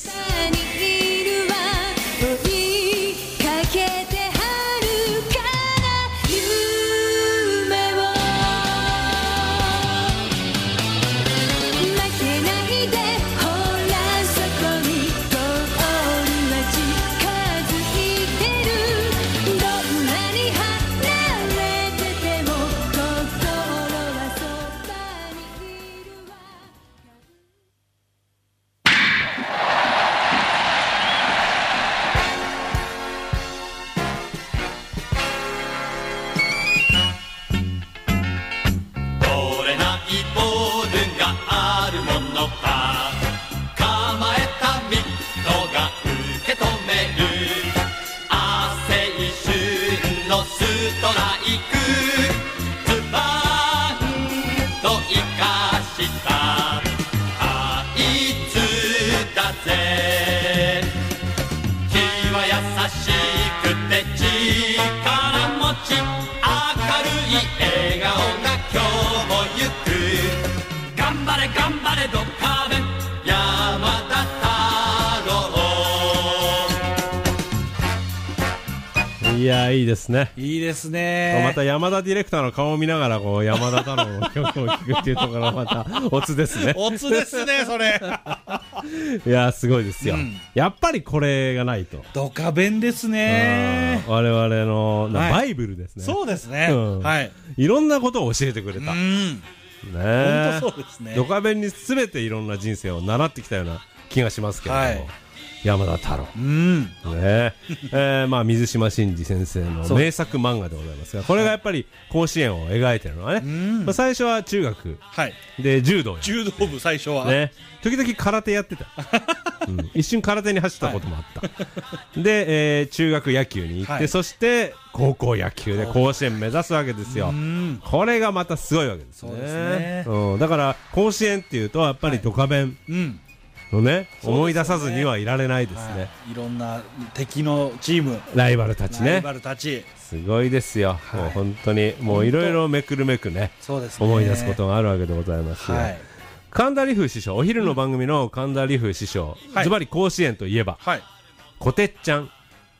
いやいいですね。 いいですね。 また山田ディレクターの顔を見ながらこう山田太郎の曲を聴くっていうところがまたオツですね。 オツですねそれ。 いやすごいですよ、うん、やっぱりこれがないと。 ドカベンですね。 我々の、はい、バイブルですね。 そうですね、うん、はい。 いろんなことを教えてくれた。 ね、 本当そうですね。 ドカベンに全ていろんな人生を習ってきたような気がしますけれども、はい、 山田太郎。ねまあ、水島新司先生の名作漫画でございますが、これがやっぱり甲子園を描いてるのはね、まあ、最初は中学、で柔道部最初は、 ね、時々空手やってた、一瞬空手に走ったこともあった、で、中学野球に行って、そして高校野球で甲子園目指すわけですよ。これがまたすごいわけですね。だから甲子園っていうとやっぱりドカベンのね、思い出さずにはいられないですね。 いろんな敵のチーム、 ライバルたちね、 すごいですよ。もう本当にもういろいろめくるめくね、思い出すことがあるわけでございますよ。神田理風師匠、お昼の番組の神田理風師匠、ズバリ甲子園といえばこてっちゃん。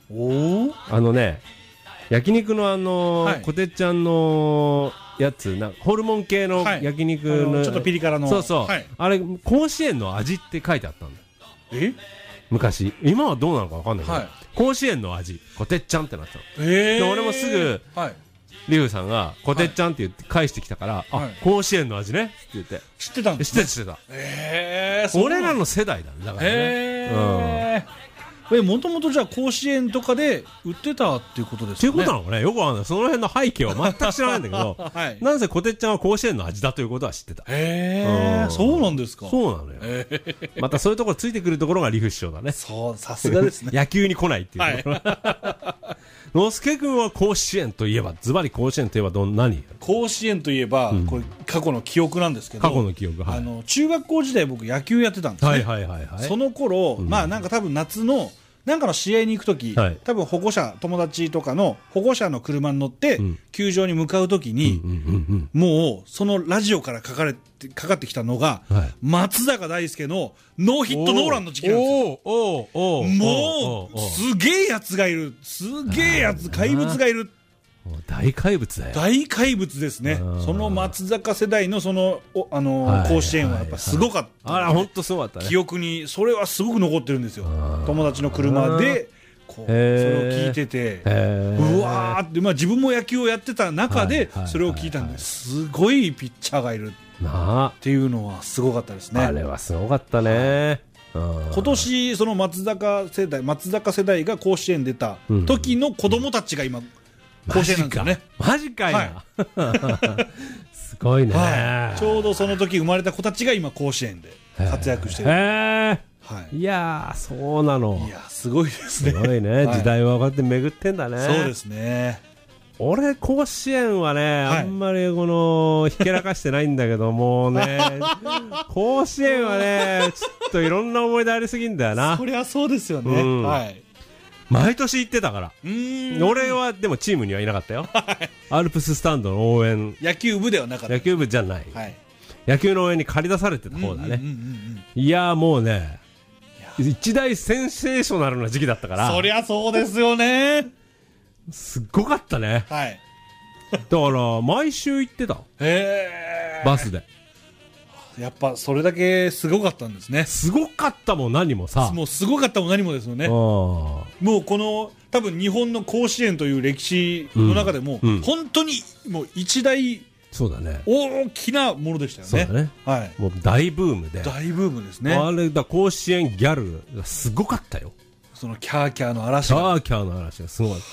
焼肉のこてっちゃんのやつホルモン系の焼肉のちょっとピリ辛の、 あれ甲子園の味って書いてあったんだ。昔。今はどうなのか分かんないけど、甲子園の味こてっちゃんってなったの。で俺もすぐリュウさんがこてっちゃんって言って返してきたから、甲子園の味ねって言って。 知ってたんですね。 知ってた。俺らの世代だね、だからね。 もともとじゃあ甲子園とかで売ってたっていうことですかね。っていうことなのかね、よくわかんない。その辺の背景は全く知らないんだけど、なんせこてっちゃんは甲子園の味だということは知ってた。 そうなんですか。 そうなのよ。またそういうところついてくるところが理不師匠だね。 そう、さすがですね。 野球に来ないっていうところ。のすけ君は甲子園といえば、ズバリ甲子園といえば何？ 甲子園といえば、これ過去の記憶なんですけど、 過去の記憶、 中学校時代僕野球やってたんですね。その頃、まあなんか多分夏のなんかの試合に行くとき、多分友達とかの保護者の車に乗って、球場に向かうときに、もうそのラジオからかかってきたのが、松坂大輔のノーヒットノーランの時期なんですよ。もうすげえやつがいる、怪物がいる。 大怪物だよ。 大怪物ですね。その松坂世代のその甲子園はやっぱすごかった。 本当すごかったね。 記憶にそれはすごく残ってるんですよ。友達の車でそれを聞いてて、うわーって、まあ自分も野球をやってた中でそれを聞いたんです。すごいピッチャーがいるっていうのはすごかったですね。 あれはすごかったね。 今年その松坂世代が甲子園出た時の子供たちが今甲子園なんですよね。 マジかいな。すごいね。 ちょうどその時生まれた子たちが今甲子園で活躍してる。 いやー、そうなの。 いや、すごいですね。 すごいね。時代はこうやって巡ってんだね。 そうですね。 俺甲子園はね、あんまりひけらかしてないんだけどもね、甲子園はね、ちょっといろんな思い出ありすぎんだよな。 そりゃそうですよね。 毎年行ってたから。俺はでもチームにはいなかったよ。アルプススタンドの応援。 野球部ではなかった。 野球部じゃない。野球の応援に借り出されてた方だね。いやもうね、一大センセーショナルな時期だったから。 そりゃそうですよね。 すっごかったね。だから毎週行ってた。バスで。 やっぱそれだけすごかったんですね。 すごかったも何もさ。 もうすごかったも何もですよね。もうこの多分日本の甲子園という歴史の中でも、本当にもう一大大きなものでしたよね。 もう大ブームで。 大ブームですね。 あれだ、甲子園ギャルがすごかったよ。 そのキャーキャーの嵐が。 キャーキャーの嵐がすごかった。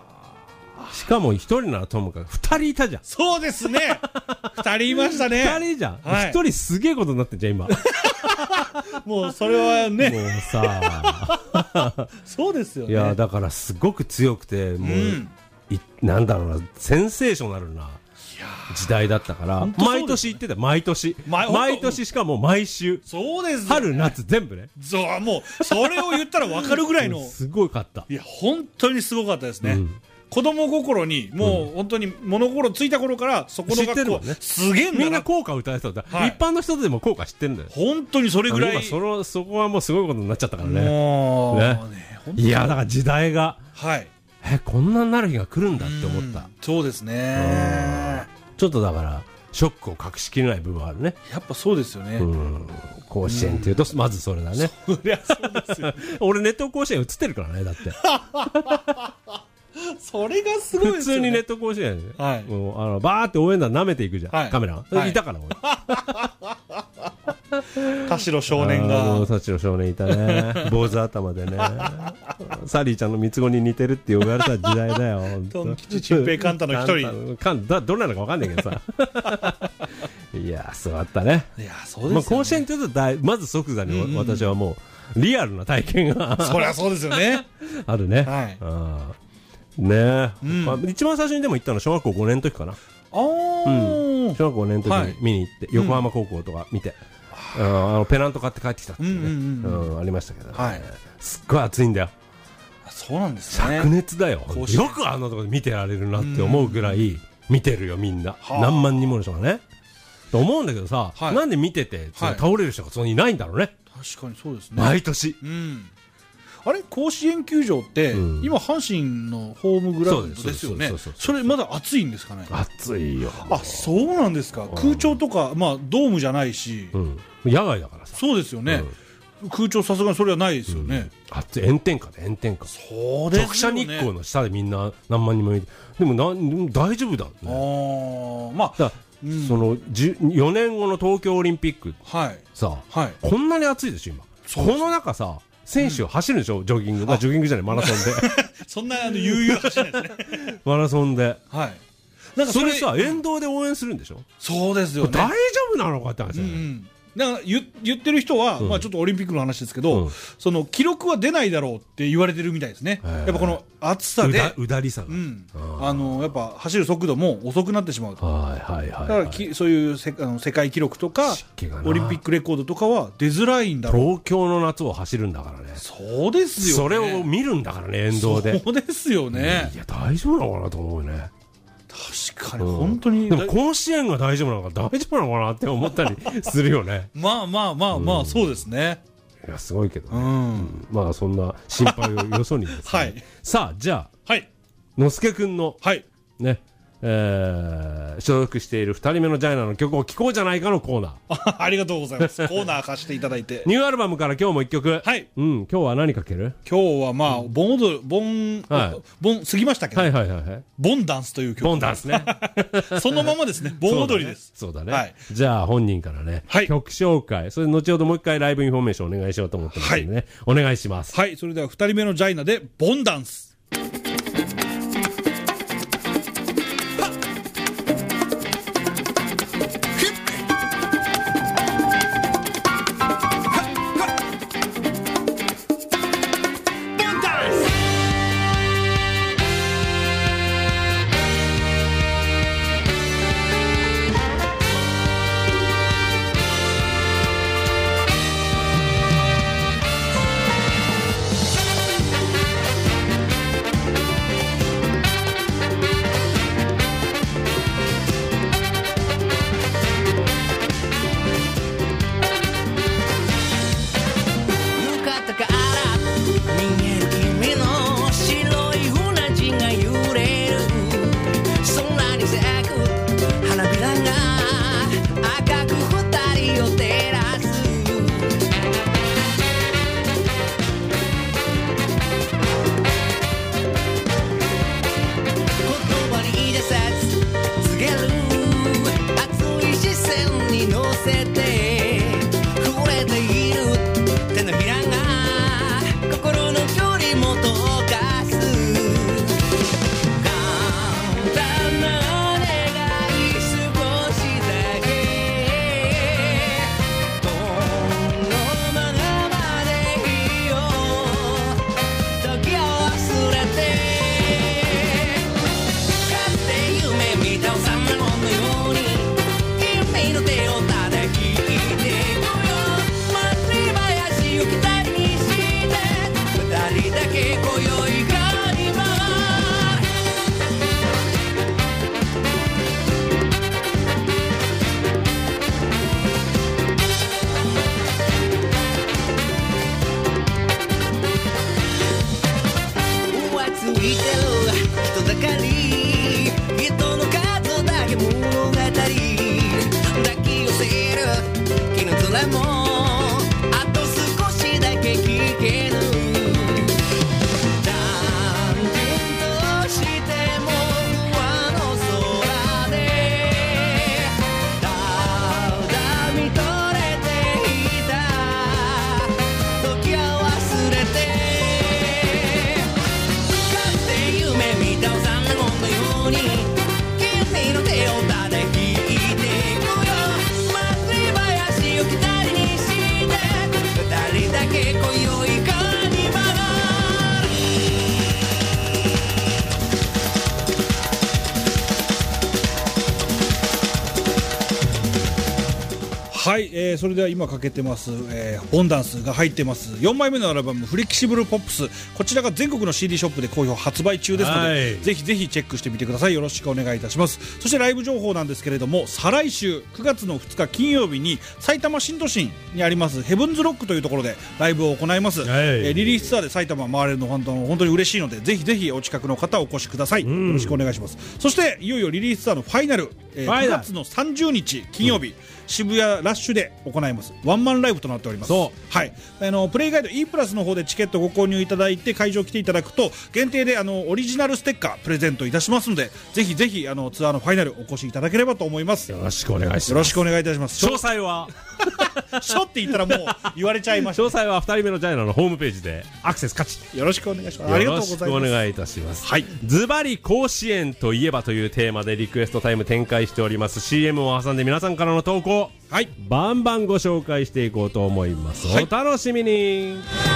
しかも一人ならともかく二人いたじゃん。 そうですね。二人いましたね。 二人じゃん。一人すげえことになってんじゃん今。 もうそれはね。 もうさ。 そうですよね。 いやだからすごく強くてもうなんだろうな、センセーショナルな時代だったから毎年行ってた。毎年しかも毎週。 そうです。 春夏全部ね。 そうもうそれを言ったら分かるぐらいの。 すごかった。 いや本当にすごかったですね。子供心にもう本当に物心ついた頃からそこの学校すげえんだな。 みんな校歌歌えそうだ。一般の人でも校歌知ってるんだよ。 本当にそれぐらい。 今そこはもうすごいことになっちゃったからね。いやだから時代がこんなになる日が来るんだって思った。 そうですね。 ちょっとだからショックを隠しきれない部分あるね。 やっぱそうですよね。 甲子園っていうとまずそれだね。 そりゃそうですよ。 俺ネット甲子園映ってるからね。だってそれがすごいですよね。 普通にネット甲子園でバーって応援団舐めていくじゃん。カメラいたから俺。 田代少年が。 田代少年いたね。坊主頭でね。サリーちゃんの三つ子に似てるって言われた時代だよ。 トン吉チンペイカンタの一人。 どんなのか分かんないけどさ。いやすごかったね。 いやそうですね。甲子園って言うとまず即座に私はもうリアルな体験が。 そりゃそうですよね。 あるね。 はい。 ねえ、一番最初にでも行ったの小学校5年の時かな。小学校5年の時に見に行って、横浜高校とか見て、ペナント買って帰ってきたっていうね、ありましたけど、すっごい暑いんだよ。 そうなんですね。 灼熱だよ。よくあんなところで見てられるなって思うぐらい見てるよみんな。何万人もの人がね。と思うんだけどさ、なんで見てて倒れる人がそんなにいないんだろうね。 確かにそうですね。 毎年。 あれ甲子園球場って、今阪神のホームグラウンドですよね。それまだ暑いんですかね。 暑いよ。 あ、そうなんですか。空調とかまあドームじゃないし、 野外だからさ。 そうですよね。空調さすがにそれはないですよね。 暑い、炎天下で炎天下。 そうですよね。 直射日光の下でみんな何万人もいて、でも大丈夫だね。まあその4年後の東京オリンピックさ、こんなに暑いでしょ今。この中さ。選手走るでしょ、ジョギング。ジョギングじゃない、マラソンで。 そんな悠々走るんですね。 マラソンで。 はい。 なんかそれさ、沿道で応援するんでしょ。 そうですよね。 大丈夫なのかって話だよね。 だから言ってる人は、まあちょっとオリンピックの話ですけど、その記録は出ないだろうって言われてるみたいですね。やっぱこの暑さでうだりさが、 やっぱ走る速度も遅くなってしまうと。だからそういう世界記録とかオリンピックレコードとかは出づらいんだろう。 東京の夏を走るんだからね。 そうですよね。 それを見るんだからね、沿道で。 そうですよね。 いや大丈夫なのかなと思うね。 確かに本当に。 でも甲子園が大丈夫なのか大丈夫なのかなって思ったりするよね。 まあそうですね。 いやすごいけどね。まあそんな心配をよそにですね。さあじゃあのすけくんのね所属している2人目のジャイナの曲を聴こうじゃないかのコーナー。ありがとうございます。コーナー貸していただいて。 ニューアルバムから今日も1曲。今日は何かける？ 今日はまあ盆過ぎましたけど、盆ダンスという曲。 盆ダンスね。 そのままですね。盆踊りです。 そうだね。じゃあ本人からね、曲紹介、それ後ほどもう一回ライブインフォメーションお願いしようと思ってますのでね、お願いします。 はい、それでは2人目のジャイナで盆ダンス。 はい、それでは今かけてます、ボンダンスが入ってます4枚目のアルバムフレキシブルポップス、こちらが全国の CD ショップで好評発売中ですので、ぜひぜひチェックしてみてください。よろしくお願いいたします。そしてライブ情報なんですけれども、再来週9月の2日金曜日に埼玉新都心にありますヘブンズロックというところでライブを行います。リリースツアーで埼玉回れるの本当に嬉しいので、ぜひぜひお近くの方お越しください。よろしくお願いします。そしていよいよリリースツアーのファイナル、9月の30日金曜日、渋谷ラッシュで行いますワンマンライブとなっております。はい、プレイガイド E プラスの方でチケットご購入いただいて会場来ていただくと限定でオリジナルステッカープレゼントいたしますので、ぜひぜひツアーのファイナルお越しいただければと思います。 よろしくお願いします。 よろしくお願いいたします。 詳細はショって言ったらもう言われちゃいました、 詳細は2人目のジャイナのホームページでアクセス勝ち。 よろしくお願いします。ありがとうございます。 よろしくお願いいたします。 はい、 ズバリ甲子園といえばというテーマでリクエストタイム展開しております。 CM を挟んで皆さんからの投稿、 はい、 バンバンご紹介していこうと思います。 はい、 お楽しみに。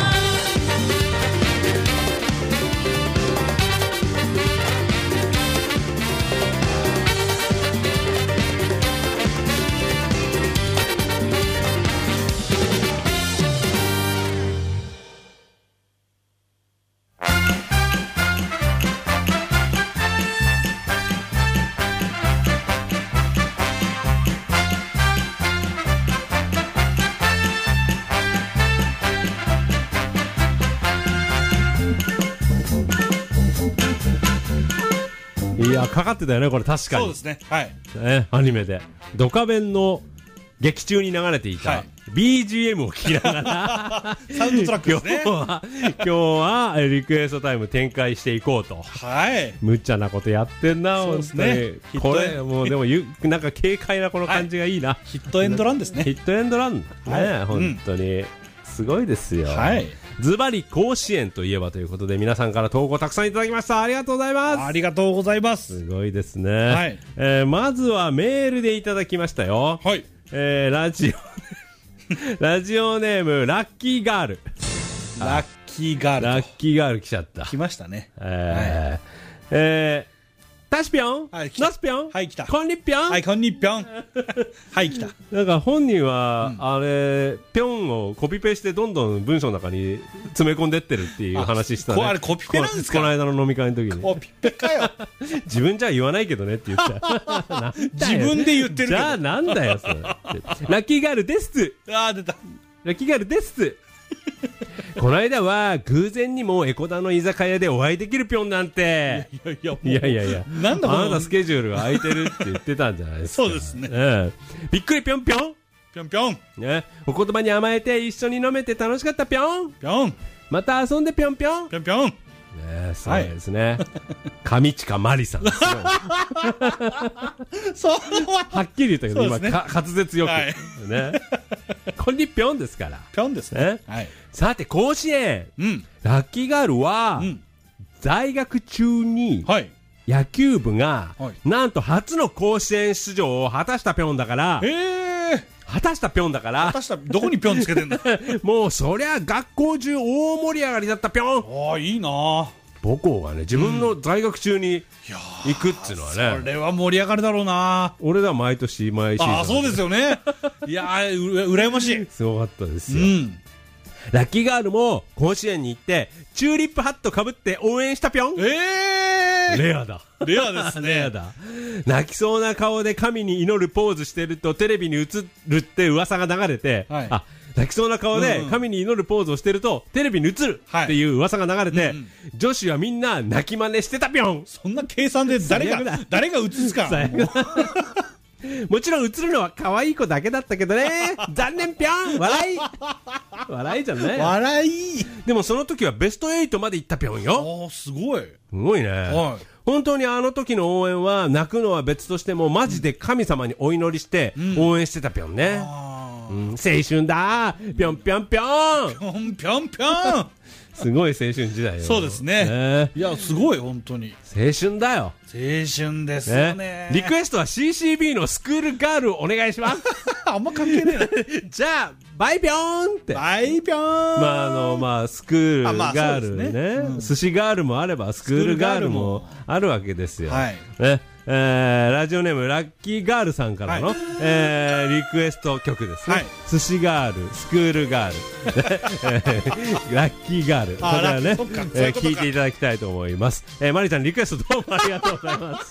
いや、かかってたよねこれ。確かにそうですね。はい、 アニメでドカベンの劇中に流れていた BGM を聴きながらサウンドトラックですね。 今日はリクエストタイム展開していこうと。 はい、 無茶なことやってんな。 そうですね。 これもうでもなんか軽快なこの感じがいいな。 ヒットエンドランですね。 ヒットエンドランね、本当にすごいですよ。 はい、 ズバリ甲子園といえばということで皆さんから投稿たくさんいただきました。ありがとうございます。 ありがとうございます。 すごいですね。 はい、 まずはメールでいただきましたよ。 はい、 ラジオネームラッキーガール。 ラッキーガール。 ラッキーガール来ちゃった。 来ましたね。 タシピョン、 はい、 ナスピョン、 はい、来た。 コンニッピョン、 はい、コンニッピョンはい、来た。 なんか本人は、あれピョンをコピペしてどんどん文章の中に詰め込んでってるっていう話したね。 あれコピペなんですか。 この間の飲み会の時にコピペかよ自分じゃ言わないけどねって言った自分で言ってるけど。 じゃあなんだよそれラッキーガールです。 あー出た。 ラッキーガールですこの間は偶然にもエコダの居酒屋でお会いできるぴょんなんて。いやなんだあなたスケジュールが空いてるって言ってたんじゃないですか。 そうですね、 びっくりぴょんぴょんぴょんぴょん、 ね、お言葉に甘えて一緒に飲めて楽しかったぴょんぴょん、 また遊んでぴょんぴょんぴょんぴょん、 そうですね、上近まりさんですよそうはっきり言ったけど、 今滑舌よく、ね、こんにぴょんですからぴょんですね。 さて甲子園、ラッキーガールは、在学中に、野球部が、なんと初の甲子園出場を果たしたぴょんだから、果たしたぴょんだから、 どこにぴょんつけてんだもうそりゃ学校中大盛り上がりだったぴょん。 ああ、いいな。 母校がね、自分の在学中に行くっていうのはね、 それは盛り上がるだろうな。 俺ら毎年毎シーズン。 あ、そうですよねいやー、羨ましい。 すごかったですよ、ラッキーガールも甲子園に行ってチューリップハットかぶって応援したぴょん。レアだ。 レアですね。 レアだ。泣きそうな顔で神に祈るポーズしてるとテレビに映るって噂が流れて、泣きそうな顔で神に祈るポーズをしてるとテレビに映るっていう噂が流れて、女子はみんな泣き真似してたぴょん。 そんな計算で誰が映すかもちろん映るのは可愛い子だけだったけどね残念ぴょん。笑いじゃない。 笑い。 でもその時はベスト8まで行ったぴょんよ。 すごい。すごいね。本当にあの時の応援は泣くのは別としてもマジで神様にお祈りして応援してたぴょんね。青春だーぴょんぴょんぴょんぴょんぴょんぴょんすごい青春時代よ。 そうですね。いや、すごい、本当に青春だよ。 青春ですよね。 リクエストは CCB のスクールガールお願いしますあんま関係ねえなじゃあバイぴょーんって。 バイぴょーん。 スクールガールね、寿司ガールもあればスクールガールもあるわけですよ。 ラジオネームラッキーガールさんからの、リクエスト曲ですね。寿司ガール、スクールガール、ラッキーガール、これはね、聞いていただきたいと思います。マリちゃんリクエストどうもありがとうございます。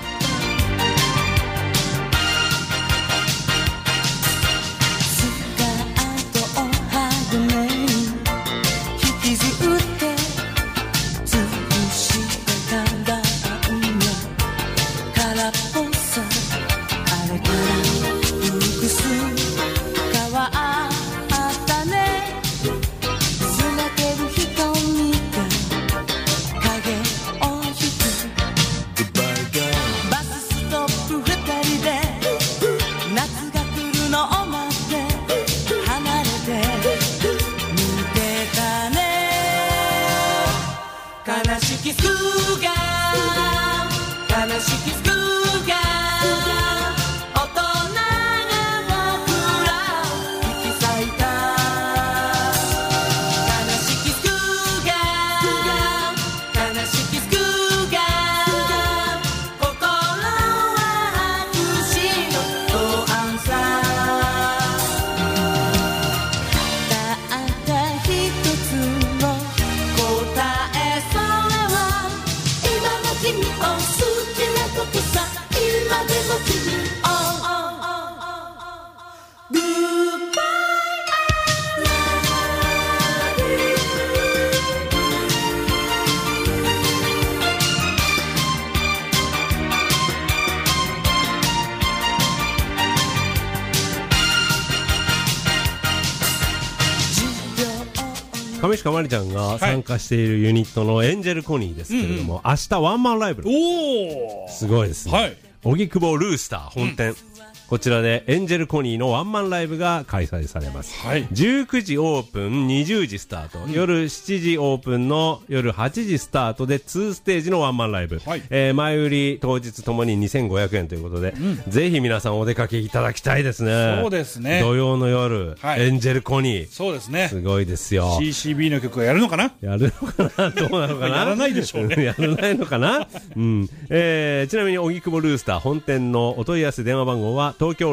上鹿まりちゃんが参加しているユニットのエンジェルコニーですけれども、明日ワンマンライブ、すごいですね。荻窪ルースター本店、こちらでエンジェルコニーのワンマンライブが開催されます。19時オープン、20時スタート、夜7時オープンの夜8時スタートで2ステージのワンマンライブ、前売り当日ともに2500円ということで、ぜひ皆さんお出かけいただきたいですね。 そうですね。 土曜の夜、エンジェルコニー、 そうですね。 すごいですよ。 CCB の曲はやるのかな、 やるのかな、どうなのかなやらないでしょうね。 やらないのかな、ちなみに荻窪ルースター本店のお問い合わせ電話番号は東京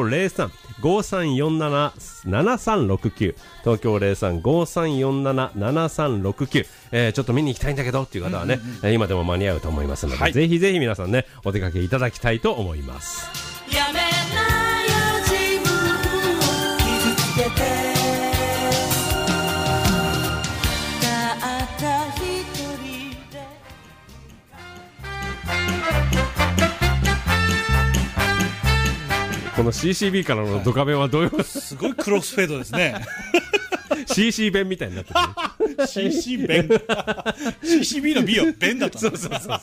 03-5347-7369、東京 03-5347-7369、ちょっと見に行きたいんだけどっていう方はね、今でも間に合うと思いますので、ぜひぜひ皆さんね、お出かけいただきたいと思います。やめなよ自分を傷つけて、この CCB からのドカベンはどういう、 すごいクロスフェードですね。 CC 弁みたいになってる、 ね、CC 弁CCB の B を弁だと。 そう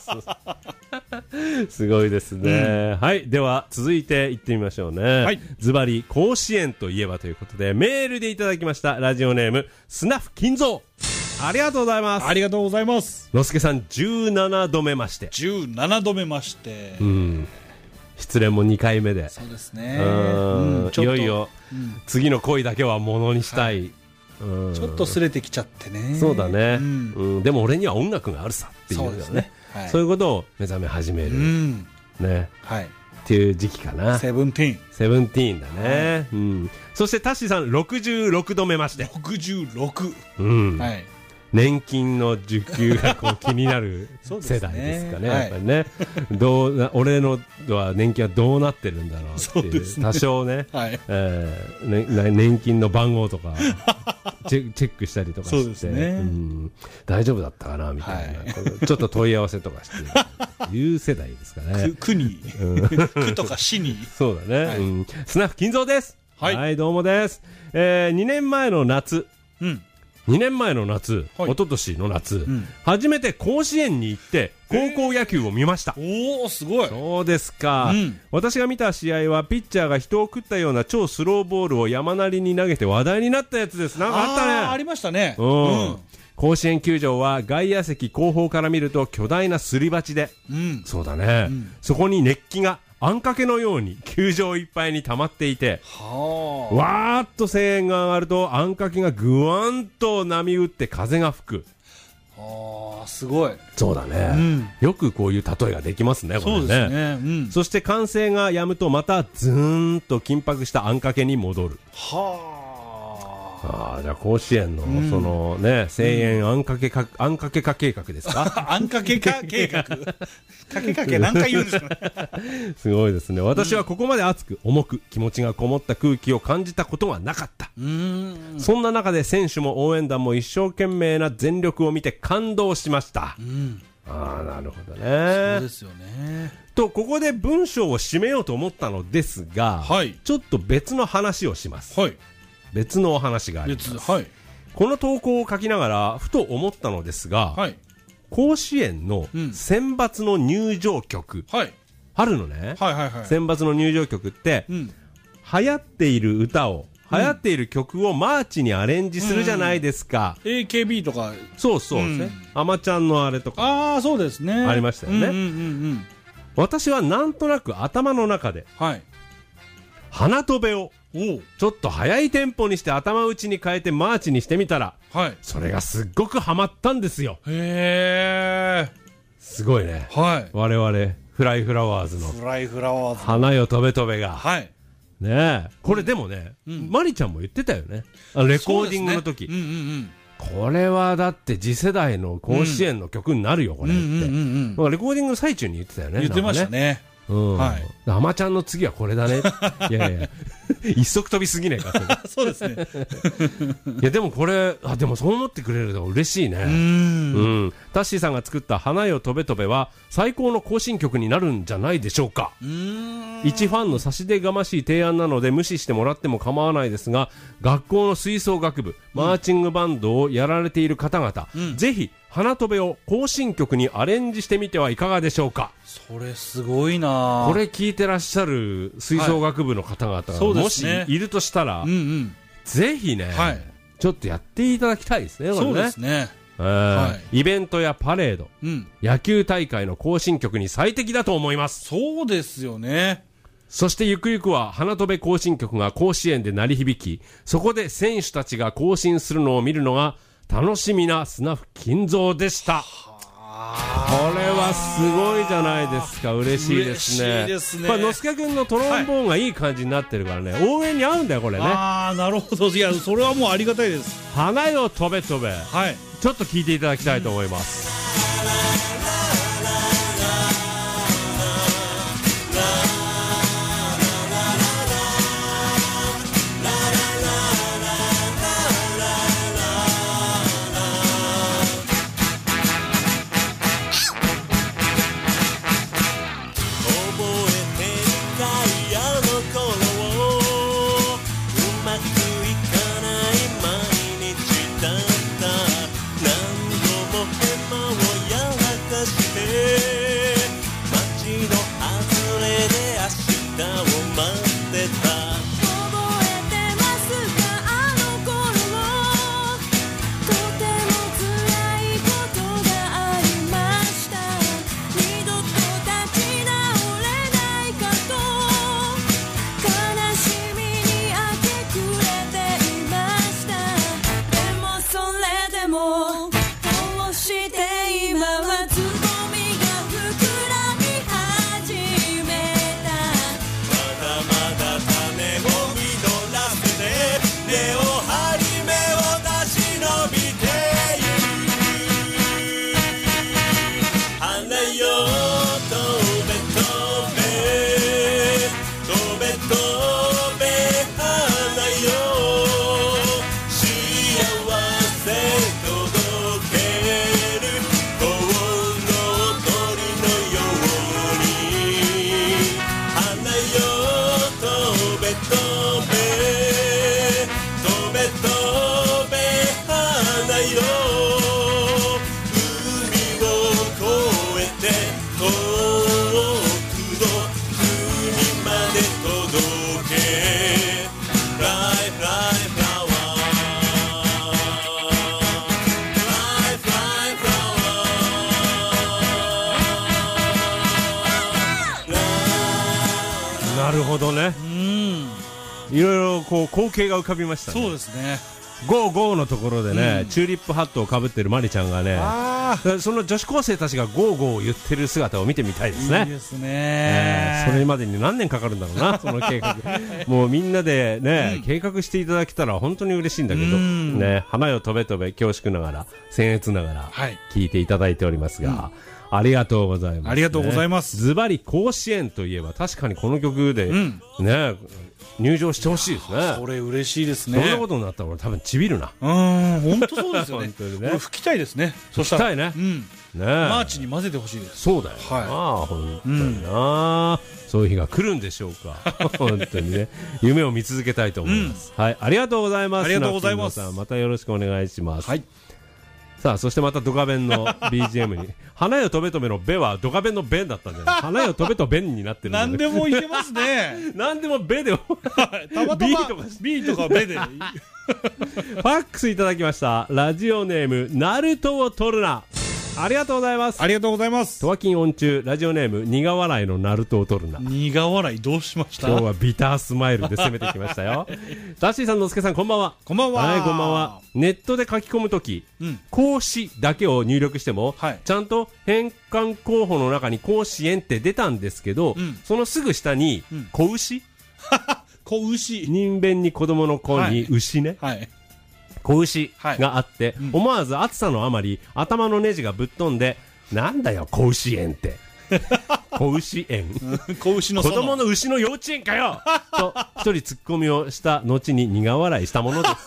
すごいですね、はい。では続いていってみましょうね。ズバリ甲子園といえばということでメールでいただきました。ラジオネームスナフ金蔵、ありがとうございます。 ありがとうございます。 のすけさん17度目まして、失恋も2回目で、 そうですね、 いよいよ、次の恋だけはものにしたい、 ちょっとすれてきちゃってね。 そうだね、でも俺には音楽があるさっていうね、そういうことを目覚め始める、ね、っていう時期かな。 セブンティーンだね、そしてタッシーさん66度目まして、 66、 年金の受給がこう気になる世代ですかね。やっぱりね、俺のは年金はどうなってるんだろうっていう、多少ね、年金の番号とかチェックしたりとかして、大丈夫だったかなみたいな、ちょっと問い合わせとかしていう世代ですかね。 区とか市に。 そうだね。スナフ金蔵です。はい、どうもです。2年前の夏、2年前の夏、一昨年の夏、初めて甲子園に行って高校野球を見ました。 おー、すごい。 そうですか、私が見た試合はピッチャーが人を食ったような超スローボールを山なりに投げて話題になったやつです。なんかあったね。 ありましたね。 甲子園球場は外野席後方から見ると巨大なすり鉢で、そうだね、そこに熱気があんかけのように球場いっぱいに溜まっていて、わーっと声援が上がるとあんかけがぐわんと波打って風が吹く。 すごい。 そうだね、よくこういう例えができますね、これね。 そうですね、 そして歓声が止むとまたズーンと緊迫したあんかけに戻る。じゃあ甲子園のそのね、声援あんかけ化計画ですか？ あんかけ化計画。かけかけ何回言うんですかね。 すごいですね。私はここまで熱く重く気持ちがこもった空気を感じたことはなかった。そんな中で選手も応援団も一生懸命な全力を見て感動しました。なるほどね。 そうですよね。 とここで文章を締めようと思ったのですが、ちょっと別の話をします。別のお話があります。この投稿を書きながらふと思ったのですが、甲子園の選抜の入場曲、あるのね。選抜の入場曲って、流行っている歌を流行っている曲をマーチにアレンジするじゃないですか。 AKB とか。 そうですね。あまちゃんのあれとか。 そうですね。 ありましたよね。私はなんとなく頭の中で、花飛べをちょっと速いテンポにして頭打ちに変えてマーチにしてみたら、それがすっごくハマったんですよ。すごいね。我々フライフラワーズの花よ飛べ飛べが。ねえ、これでもね、マリちゃんも言ってたよね、レコーディングの時。これはだって次世代の甲子園の曲になるよ、これって。レコーディングの最中に言ってたよね。 言ってましたね。 あまちゃんの次はこれだね。いやいや一足飛びすぎねえか。 そうですね。 いやでもこれでもそう思ってくれるの嬉しいね。タッシーさんが作った花よ飛べ飛べは最高の行進曲になるんじゃないでしょうか。一ファンの差し出がましい提案なので無視してもらっても構わないですが、学校の吹奏楽部、マーチングバンドをやられている方々、ぜひ花飛べを行進曲にアレンジしてみてはいかがでしょうか。 それすごいな。 これ聞いてらっしゃる吹奏楽部の方々がもしいるとしたら、ぜひね、ちょっとやっていただきたいですね。 そうですね。 イベントやパレード、野球大会の行進曲に最適だと思います。 そうですよね。 そしてゆくゆくは花飛べ行進曲が甲子園で鳴り響き、そこで選手たちが行進するのを見るのが楽しみなスナフ金蔵でした。これはすごいじゃないですか。嬉しいですね。 嬉しいですね。 のすけくんのトロンボーンがいい感じになってるからね、応援に合うんだよこれね。 なるほど。いやそれはもうありがたいです。 花よ飛べ飛べ、ちょっと聞いていただきたいと思います。 なるほどね。 いろいろこう光景が浮かびましたね。 そうですね。 ゴーゴーのところでね、チューリップハットをかぶってるマリちゃんがね、その女子高生たちがゴーゴー言ってる姿を見てみたいですね。 いいですね。 それまでに何年かかるんだろうな、その計画。もうみんなでね、計画していただけたら本当に嬉しいんだけど、ね、花よ飛べ飛べ恐縮ながら、僭越ながら、聞いていただいておりますが、ありがとうございます、 ありがとうございます。 ズバリ甲子園といえば確かにこの曲で、ね、入場してほしいですね。 それ嬉しいですね。 そんなことになったら俺多分ちびるな。 本当そうですよね。吹きたいですね。 吹きたいね。 マーチに混ぜてほしいです。 そうだよ。本当にな。そういう日が来るんでしょうか。本当にね、夢を見続けたいと思います。はい、ありがとうございます。 ありがとうございます。 またよろしくお願いします。はい。さあ、そしてまたドカベンの BGM に花よ飛べ飛べのベはドカベンのベンだったんじゃない。花よ飛べとベンになってるんだね。 何でもいけますね。 何でもベでたまたま B とかベで。 ファックスいただきました。ラジオネームナルトを取るな。ありがとうございます。 ありがとうございます。 トワキンオン中、ラジオネーム苦笑いのナルトを取るな。 苦笑いどうしました？ 今日はビタースマイルで攻めてきましたよ。ダッシーさん、のすけさん、こんばんは。 こんばんは。 はい、こんばんは。ネットで書き込むとき、講師だけを入力しても、ちゃんと返還候補の中に甲子園って出たんですけど、そのすぐ下に、子牛子牛。 人弁に子供の子に牛ね。子牛があって、思わず暑さのあまり頭のネジがぶっ飛んで、なんだよ子牛園って子牛園子牛の子供の牛の幼稚園かよと一人ツッコミをした後に苦笑いしたものです。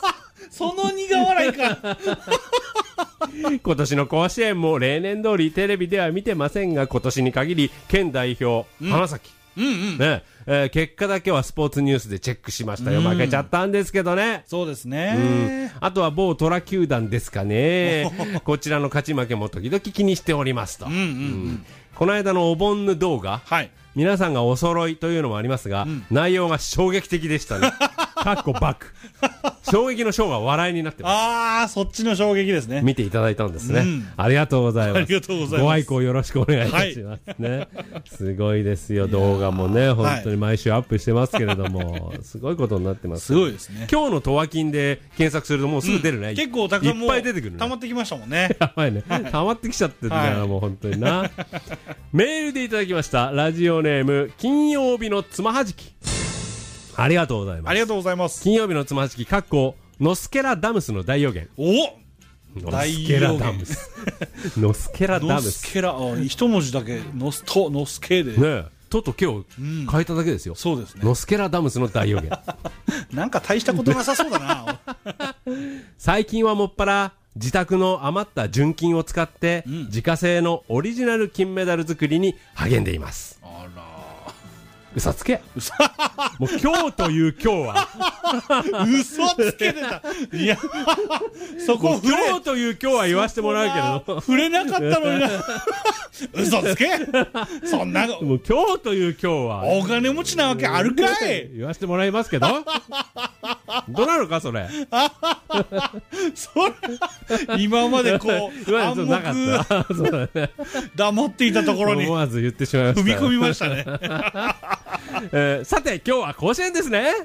その苦笑いか。 今年の甲子園も例年通りテレビでは見てませんが、今年に限り県代表、花咲ね、結果だけはスポーツニュースでチェックしましたよ。負けちゃったんですけどね。 そうですね。 あとは某虎球団ですかね。こちらの勝ち負けも時々気にしておりますと。この間のお盆の動画、皆さんがお揃いというのもありますが、内容が衝撃的でしたね。かっこバック。衝撃のショーが笑いになってます。 ああ、そっちの衝撃ですね。 見ていただいたんですね。ありがとうございます。 ありがとうございます。 ご愛顧よろしくお願いいたしますね。すごいですよ、動画もね、本当に毎週アップしてますけれども、すごいことになってます。 すごいですね。 今日のトワキンで検索するともうすぐ出るね。 結構たくさんもいっぱい出てくるね。 溜まってきましたもんね。 やばいね。溜まってきちゃってるから、もう本当にな。メールでいただきました。ラジオネーム、金曜日のつまはじき。ありがとうございます。 ありがとうございます。 金曜日のつまはじき、かっこノスケラダムスの大予言。ノスケラダムス。ノスケラダムス。 ノスケラ、一文字だけ、ノスと、ノスケで。 ねえ。と今日変えただけですよ。 そうですね。 ノスケラダムスの大予言。 なんか大したことなさそうだな。 最近はもっぱら自宅の余った純金を使って、自家製のオリジナル金メダル作りに励んでいます。 あら。 嘘つけ。もう今日という今日は嘘つけてた。いや、そこ今日という今日は言わせてもらうけど触れなかったのにな。嘘つけ。そんなもう今日という今日はお金持ちなわけあるかい。 言わせてもらいますけど。どうなるかそれ。 それ今までこうなかった。そうだね。 黙っていたところに思わず言ってしまいました。 踏み込みましたね。 さて今日は甲子園ですね。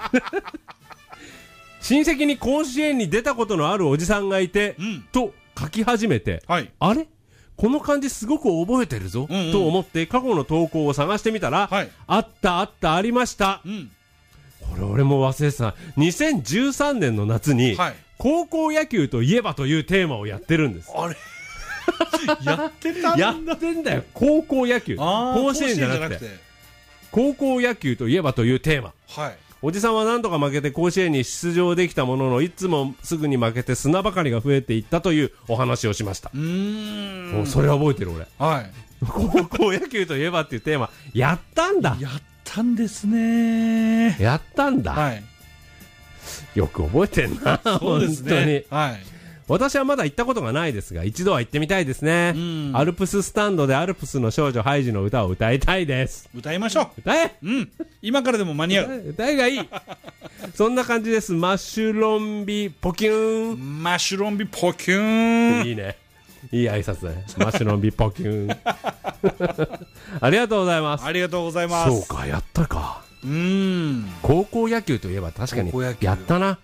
親戚に甲子園に出たことのあるおじさんがいて、と書き始めて、あれこの漢字すごく覚えてるぞ、と思って過去の投稿を探してみたら、あったありました、これ俺も忘れてた。2013年の夏に、高校野球といえばというテーマをやってるんです。 あれやってたんだ。 やってんだよ。高校野球、甲子園じゃなくて高校野球といえばというテーマ。おじさんは何とか負けて甲子園に出場できたものの、いつもすぐに負けて砂ばかりが増えていったというお話をしました。もうそれは覚えてる俺。高校野球といえばっていうテーマやったんだ。 やったんですね。 やったんだ。よく覚えてんな。 そうですね。 本当に。私はまだ行ったことがないですが、一度は行ってみたいですね。アルプススタンドでアルプスの少女ハイジの歌を歌いたいです。 歌いましょう。 歌え。 今からでも間に合う。 歌えがいい。そんな感じです。マッシュロンビポキュン。 マッシュロンビポキュン。 いいね。いい挨拶だね。マッシュロンビポキュン。ありがとうございます。 ありがとうございます。 そうか、やったか。 高校野球といえば確かにやったな。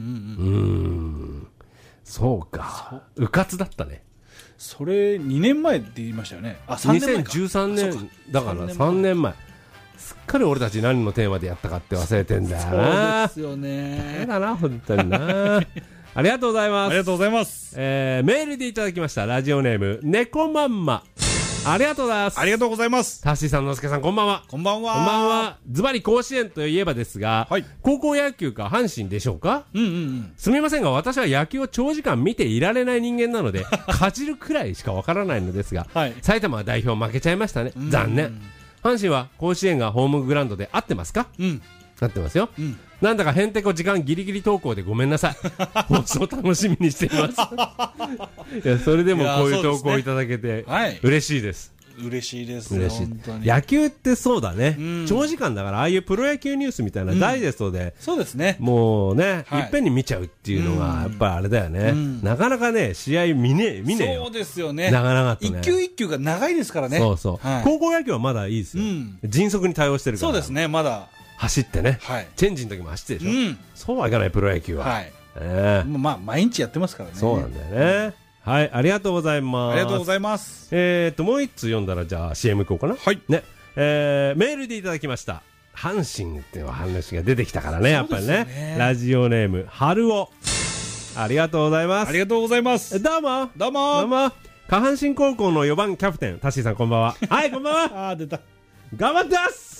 そうか。うかつだったね。 それ2年前って言いましたよね。あ、3年前か。 2013年だから3年前。すっかり俺たち何のテーマでやったかって忘れてんだよな。 そうですよね。 だな本当にな。ありがとうございます。 ありがとうございます。 メールでいただきました。ラジオネーム猫まんま。ありがとうございます。 ありがとうございます。 タッシーさん、のすけさん、こんばんは。 こんばんは。 こんばんは。ズバリ甲子園といえばですが、はい、高校野球か阪神でしょうか。すみませんが、私は野球を長時間見ていられない人間なのでかじるくらいしかわからないのですが、はい、埼玉は代表負けちゃいましたね。残念。阪神は甲子園がホームグラウンドで合ってますか。合ってますよ。なんだかへんてこ時間ギリギリ投稿でごめんなさい。放送楽しみにしています。いや、それでもこういう投稿いただけて嬉しいです。 嬉しいですね。本当に野球ってそうだね、長時間だから、ああいうプロ野球ニュースみたいなダイジェストで、 そうですね、 もうね、いっぺんに見ちゃうっていうのがやっぱりあれだよね。なかなかね、試合見ねえよ。 そうですよね。 長々とね、 一球一球が長いですからね。 そうそう、高校野球はまだいいですよ。迅速に対応してるから。 そうですね。まだ走ってね、チェンジの時も走ってでしょ。そうはいかないプロ野球は。 まあ毎日やってますからね。 そうなんだよね。はい、ありがとうございます。 ありがとうございます。 もう一つ読んだら、じゃあ CM 行こうかな。はい。ね。メールでいただきました。阪神っていう話が出てきたからね、やっぱりね。ラジオネーム、春尾。ありがとうございます。 ありがとうございます。 どうも。 どうも。 どうも。下半身高校の4番キャプテン、タッシーさんこんばんは。はい、こんばんは。 あー、出た。 頑張ってます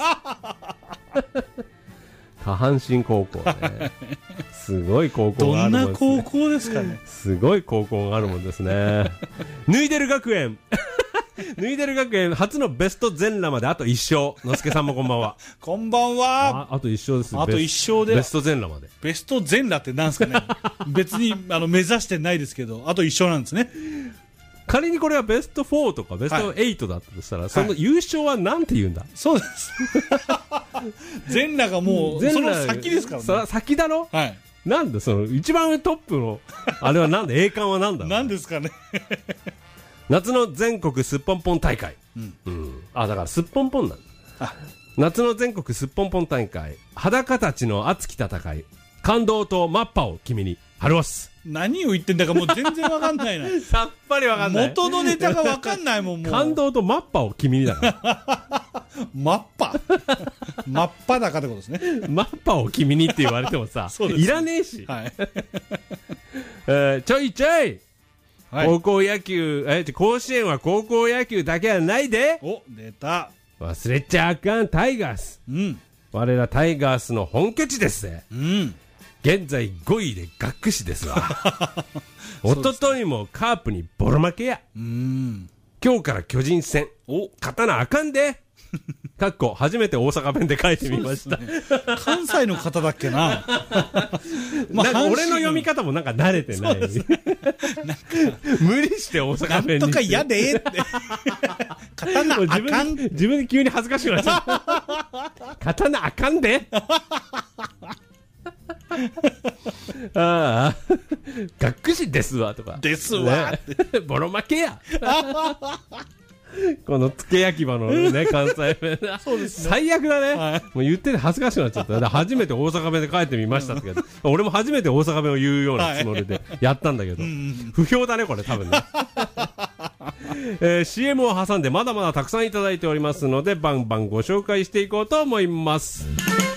下半身高校ね。すごい高校があるもんですね。 どんな高校ですかね。 すごい高校があるもんですね。ヌイデル学園。ヌイデル学園初のベスト全裸まであと1勝。のすけさんもこんばんは。 こんばんは。 あと1勝です。 あと1勝で。 ベスト全裸まで。 ベスト全裸ってなんですかね。別に目指してないですけど、あと1勝なんですね。 仮にこれはベスト4とかベスト8だったとしたら、その優勝はなんて言うんだ。 そうです。全裸がもうその先ですからね。 それは先だろ。はい。なんだその一番上トップのあれはなんだ、栄冠はなんだ。 なんですかね。 夏の全国すっぽんぽん大会。あ、だからすっぽんぽんなんだ。夏の全国すっぽんぽん大会。裸たちの熱き戦い。感動とマッパを君に。ハロス。 何を言ってんだかもう全然わかんないな。 さっぱりわかんない。 元のネタがわかんないもん。もう感動とマッパを君にだから。 マッパマッパだかってことですね。 マッパを君にって言われてもさ、いらねえし。はい。ちょいちょい、高校野球、甲子園は高校野球だけはないで。 お、出た。 忘れちゃあかんタイガース。我らタイガースの本拠地ですぜ。現在5位で学士ですわ。一昨日もカープにボロ負けや。今日から巨人戦。勝たなあかんで。かっこ初めて大阪弁で書いてみました。 関西の方だっけな。 なんか俺の読み方もなんか慣れてない。無理して大阪弁に。 なんとかやでって。勝たなあかん。 自分で急に恥ずかしくなっちゃった。勝たなあかんで。ああ、学士ですわとか。 ですわ。 ボロ負けや。このつけ焼き場のね、関西弁。そうですね。最悪だね。もう言ってて恥ずかしくなっちゃった。初めて大阪弁で書いてみましたってけど、俺も初めて大阪弁を言うようなつもりでやったんだけど、不評だね、これ多分ね。CM を挟んでまだまだたくさんいただいておりますので、バンバンご紹介していこうと思います。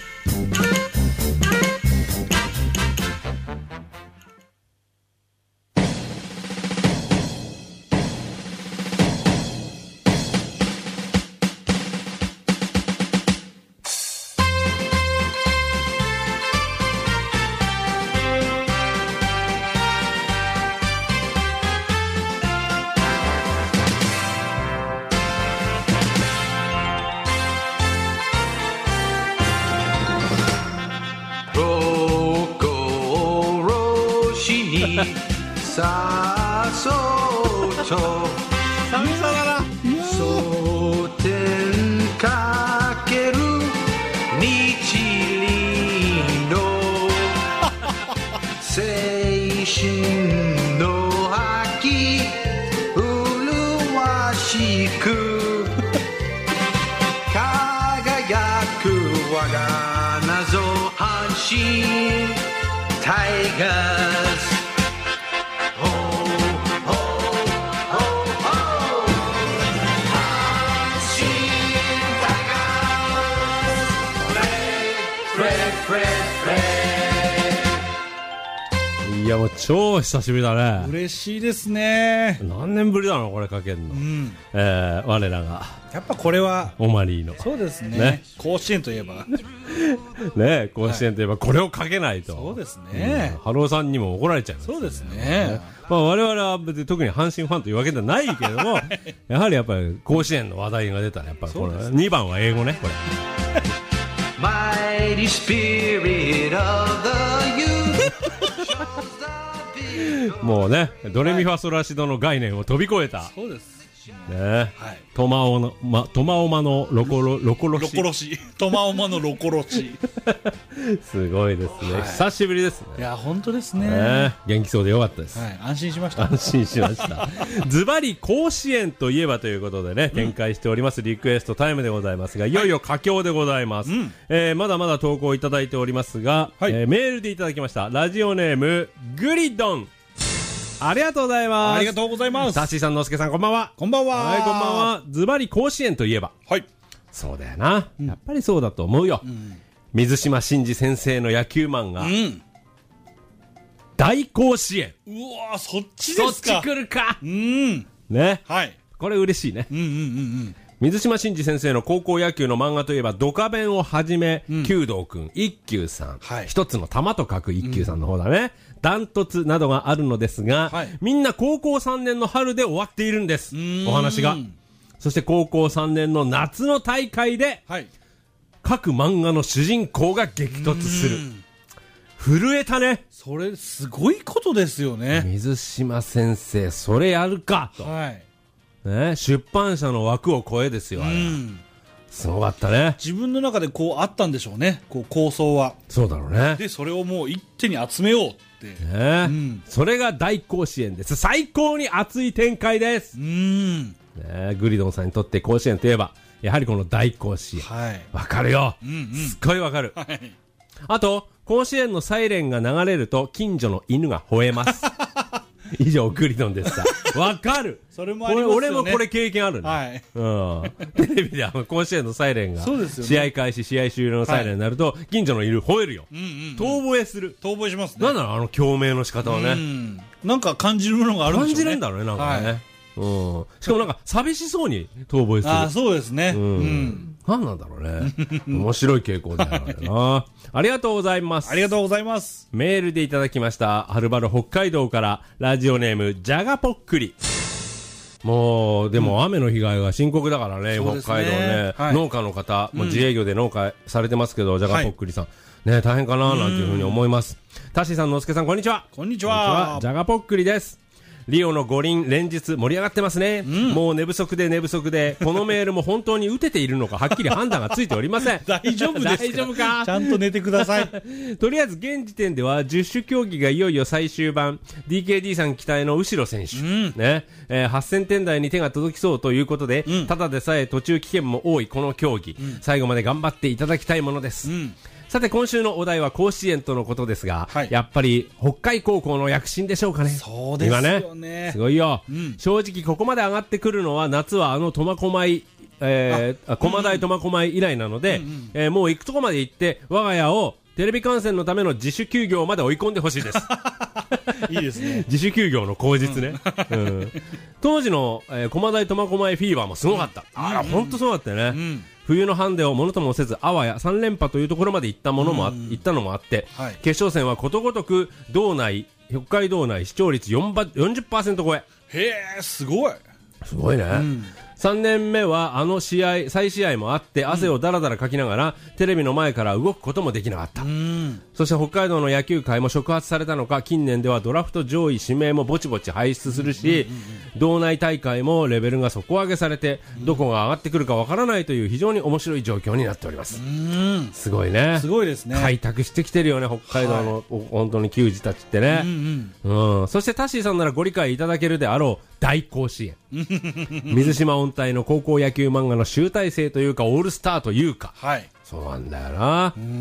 さあそうと久々だな。 蒼天かける日輪の青春の秋麗しく輝く我がいやもう超久しぶりだね。 嬉しいですね。 何年ぶりだろうこれかけんの、我らがやっぱこれはオマリーのそうですね。甲子園といえばね、甲子園といえばこれをかけないと。 そうですね。 ハローさんにも怒られちゃいますね。 そうですね。 まあ我々は別に特に阪神ファンというわけではないけれどもやはりやっぱり甲子園の話題が出たらやっぱりこの2番は英語ねこれ。 Mighty spirit of the youth もうねドレミファソラシドの概念を飛び越えた。 そうですね、 はい、 トマオマのロコロシトマオマのロコロシすごいですね、はい、久しぶりですね。 いや本当ですね。 元気そうでよかったです、 はい、安心しました。 安心しましたズバリ甲子園といえばということでね、展開しておりますリクエストタイムでございますが、いよいよ佳境でございます、まだまだ投稿いただいておりますが、はい、メールでいただきました。ラジオネームグリドン、ありがとうございます。 ありがとうございます。 タッシーさん、のすけさん、こんばんは。 こんばんは。 はい、こんばんは。ズバリ甲子園といえば。はい。そうだよな。やっぱりそうだと思うよ。水島新司先生の野球漫画。大甲子園。 うわー、そっちですか。 そっち来るか。 ね。はい。 これ嬉しいね。水島新司先生の高校野球の漫画といえばドカベンをはじめ、弓道くん、一休さん、一つの玉と書く一休さんの方だね、ダントツなどがあるのですが、みんな高校3年の春で終わっているんです、お話が。そして高校3年の夏の大会で、各漫画の主人公が激突する。震えたね。 それすごいことですよね。 水島先生それやるかと、ね、出版社の枠を超えですよ、あれ。すごかったね。 自分の中でこうあったんでしょうね、こう構想は。 そうだろうね。 でそれをもう一手に集めようって、 ね、それが大甲子園です。最高に熱い展開です。ね、グリドンさんにとって甲子園といえばやはりこの大甲子園。わかるよ、すっごいわかる、あと甲子園のサイレンが流れると近所の犬が吠えます以上グリドンでした。わかる。 それもありますよね。 俺もこれ経験あるね。テレビで甲子園のサイレンが、試合開始試合終了のサイレンになると、近所の犬吠えるよ。遠吠えする。 遠吠えしますね。 なんだろうあの共鳴の仕方はね。なんか感じるものがあるんでしょうね。 感じるんだろうね、なんかね。しかもなんか寂しそうに遠吠えする。 あ、そうですね。 何なんだろうね。面白い傾向だよな。ありがとうございます。 ありがとうございます。 メールでいただきました。はるばる北海道からラジオネームじゃがぽっくり。もうでも雨の被害が深刻だからね、北海道ね、農家の方、もう自営業で農家されてますけど、じゃがぽっくりさん、ね、大変かななんていうふうに思います。タッシーさん、のすけさん、こんにちは。 こんにちは。 じゃがぽっくりです。リオの五輪連日盛り上がってますね、もう寝不足でこのメールも本当に打てているのかはっきり判断がついておりません。 大丈夫ですか。 大丈夫か。 ちゃんと寝てください。 とりあえず現時点では10種競技がいよいよ最終盤、 DKD さん期待の後ろ選手、ね、8000点台に手が届きそうということで、ただでさえ途中棄権も多いこの競技、最後まで頑張っていただきたいものです。さて今週のお題は甲子園とのことですが、やっぱり北海高校の躍進でしょうかね。 そうですよね。 今ね、すごいよ、正直ここまで上がってくるのは夏は苫小牧、駒大苫小牧以来なので、もう行くとこまで行って我が家をテレビ観戦のための自主休業まで追い込んでほしいです。 いいですね。 自主休業の口実ね。当時の、駒大苫小牧フィーバーもすごかった。本当すごかったよね。冬のハンデをものともせずあわや3連覇というところまで行ったのもあって、決勝戦はことごとく北海道内視聴率 40% 超え。 へえ、すごい。 すごいね。3年目は再試合もあって汗をだらだらかきながら、テレビの前から動くこともできなかった。そして北海道の野球界も触発されたのか、近年ではドラフト上位指名もぼちぼち輩出するし、道内大会もレベルが底上げされて、どこが上がってくるかわからないという非常に面白い状況になっております。すごいね。 すごいですね。 開拓してきてるよね、北海道の、本当に球児たちってね。そしてタッシーさんならご理解いただけるであろう大甲子園。水島音体の高校野球漫画の集大成というかオールスターというか、そうなんだよな。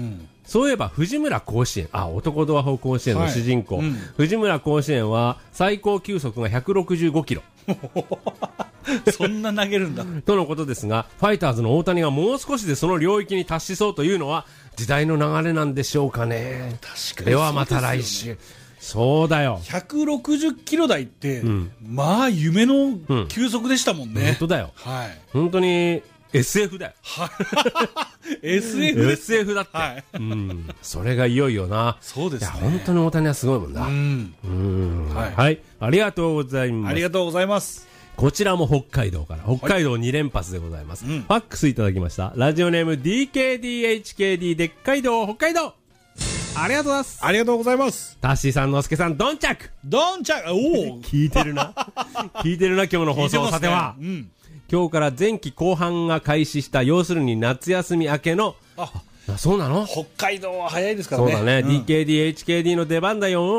そういえば藤村甲子園、男ドアホ甲子園の主人公、藤村甲子園は最高球速が165キロ。 そんな投げるんだ。 とのことですが、ファイターズの大谷がもう少しでその領域に達しそうというのは時代の流れなんでしょうかね。 確かに。 ではまた来週。そうだよ。 160キロ台って、まあ夢の球速でしたもんね。 本当だよ。 はい。 本当に SF だよ。SF だって。はい。それがいよいよな。 そうですね。 いや、本当に大谷はすごいもんだ。はい。ありがとうございます。 ありがとうございます。 こちらも北海道から、北海道2連発でございます。ファックスいただきました。ラジオネーム DKDHKD でっかい道、北海道。ありがとうございます。 ありがとうございます。 タッシーさん、のすけさん、どんちゃく。 どんちゃく。おお。 聞いてるな。聞いてるな、今日の放送。さては。今日から前期後半が開始した、要するに夏休み明けの、そうなの？ 北海道は早いですからね。 そうだね。DKD、HKD の出番だよ。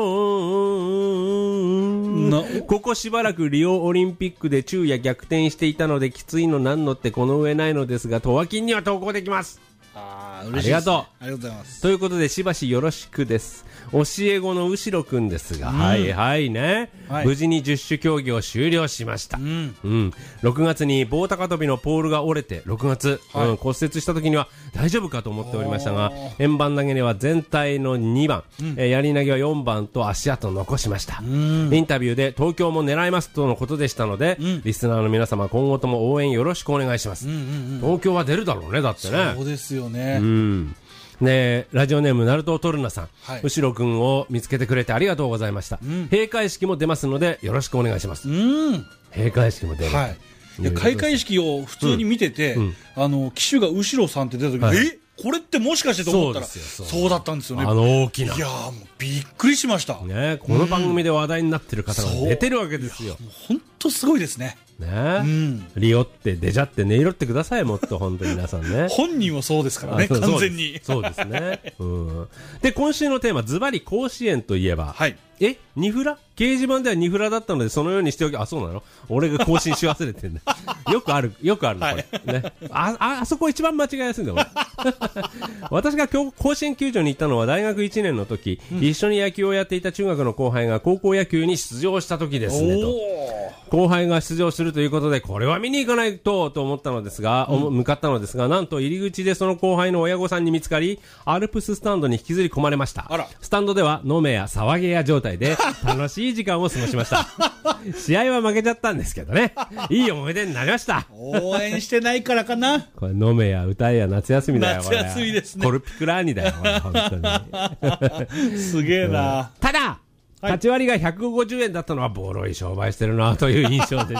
ここしばらくリオオリンピックで昼夜逆転していたので、きついのなんのってこの上ないのですが、とわきんには投稿できます。 嬉しいです。 ありがとう。 ありがとうございます。 ということで、しばしよろしくです。教え子の後ろくんですが、はいはいね、無事に10種競技を終了しました。6月に棒高跳びのポールが折れて、6月、骨折した時には大丈夫かと思っておりましたが、円盤投げには全体の2番、やり投げは4番と足跡を残しました。インタビューで東京も狙いますとのことでしたので、リスナーの皆様今後とも応援よろしくお願いします。東京は出るだろうね、だってね。 そうですよね。 で、ラジオネームナルトトルナさん、後ろくんを見つけてくれてありがとうございました。閉会式も出ますのでよろしくお願いします。閉会式も出る。 開会式を普通に見てて、騎手が後ろさんって出た時に、これってもしかしてと思ったら、そうだったんですよね。 大きな。 いやもうびっくりしました。 ね、この番組で話題になってる方が出てるわけですよ。 本当すごいですね。 リオって出ちゃって音色ってください、もっと本当に皆さんね。 本人はそうですからね、完全に。 そうですね。で、今週のテーマ、ズバリ甲子園といえば、ニフラ？掲示板ではニフラだったのでそのようにしておき、そうなの？俺が更新し忘れてんだ。よくあるの、これ。ね。あそこ一番間違いやすいんだよ、私が甲子園球場に行ったのは大学1年の時、一緒に野球をやっていた中学の後輩が高校野球に出場した時ですね、と。後輩が出場するということで、これは見に行かないと思ったのですが、向かったのですが、なんと入り口でその後輩の親御さんに見つかり、アルプススタンドに引きずり込まれました。スタンドでは飲めや騒げや状態で楽しい時間を過ごしました。試合は負けちゃったんですけどね、いい思い出になりました。 応援してないからかな。 これ飲めや歌えや夏休みだよ。 夏休みですね。 コルピクラーニだよ、本当に。 すげえな。 ただ勝ち割りが150円だったのはボロい商売してるなという印象でした。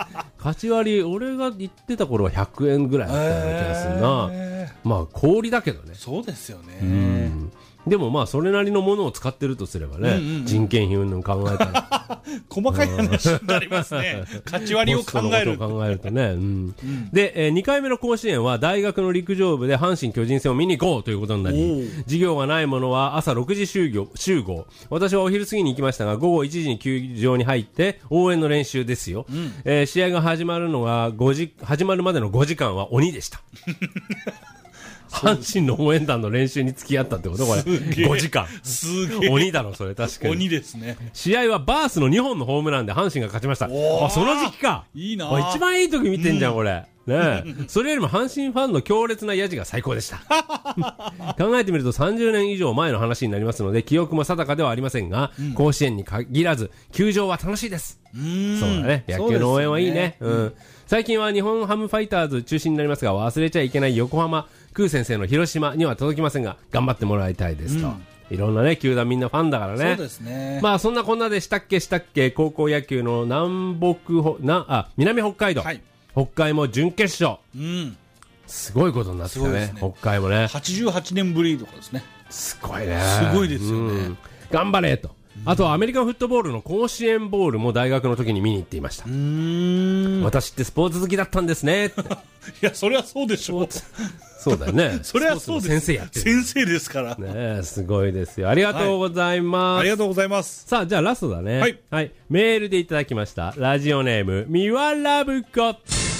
勝ち割り、俺が言ってた頃は100円ぐらいだったような気がするな。まあ氷だけどね。 そうですよね。 でもまあそれなりのものを使ってるとすればね、人件費云々考えたら細かい話になりますね。勝ち割りを考えるとね。で、2回目の甲子園は大学の陸上部で阪神巨人戦を見に行こうということになり、授業がないものは朝6時集合。私はお昼過ぎに行きましたが、午後1時に球場に入って応援の練習ですよ。試合が始まるまでの5時間は鬼でした。阪神の応援団の練習に付き合ったってことこれ。5時間。 すげえ。 鬼だろ、それ確かに。 鬼ですね。 試合はバースの2本のホームランで阪神が勝ちました。その時期か。 いいな。 一番いい時見てんじゃん、これ。ねそれよりも阪神ファンの強烈なヤジが最高でした。考えてみると30年以上前の話になりますので、記憶も定かではありませんが、甲子園に限らず、球場は楽しいです。そうだね。野球の応援はいいね。最近は日本ハムファイターズ中心になりますが、忘れちゃいけない横浜空先生の広島には届きませんが、頑張ってもらいたいですと。いろんなね、球団みんなファンだからね。 そうですね。 まあそんなこんなでしたっけ、高校野球の南北海道。北海も準決勝。すごいことになってきたね。北海もね。 88年ぶりとかですね。 すごいね。 すごいですよね。 頑張れと。あとアメリカンフットボールの甲子園ボールも大学の時に見に行っていました。私ってスポーツ好きだったんですねって。いや、それはそうでしょう。 そうだよね。 それはそうです。 先生やってる。 先生ですから。 ねすごいですよ。ありがとうございます。 ありがとうございます。 さあ、じゃあラストだね。はい。メールでいただきました。ラジオネーム、ミワラブコ。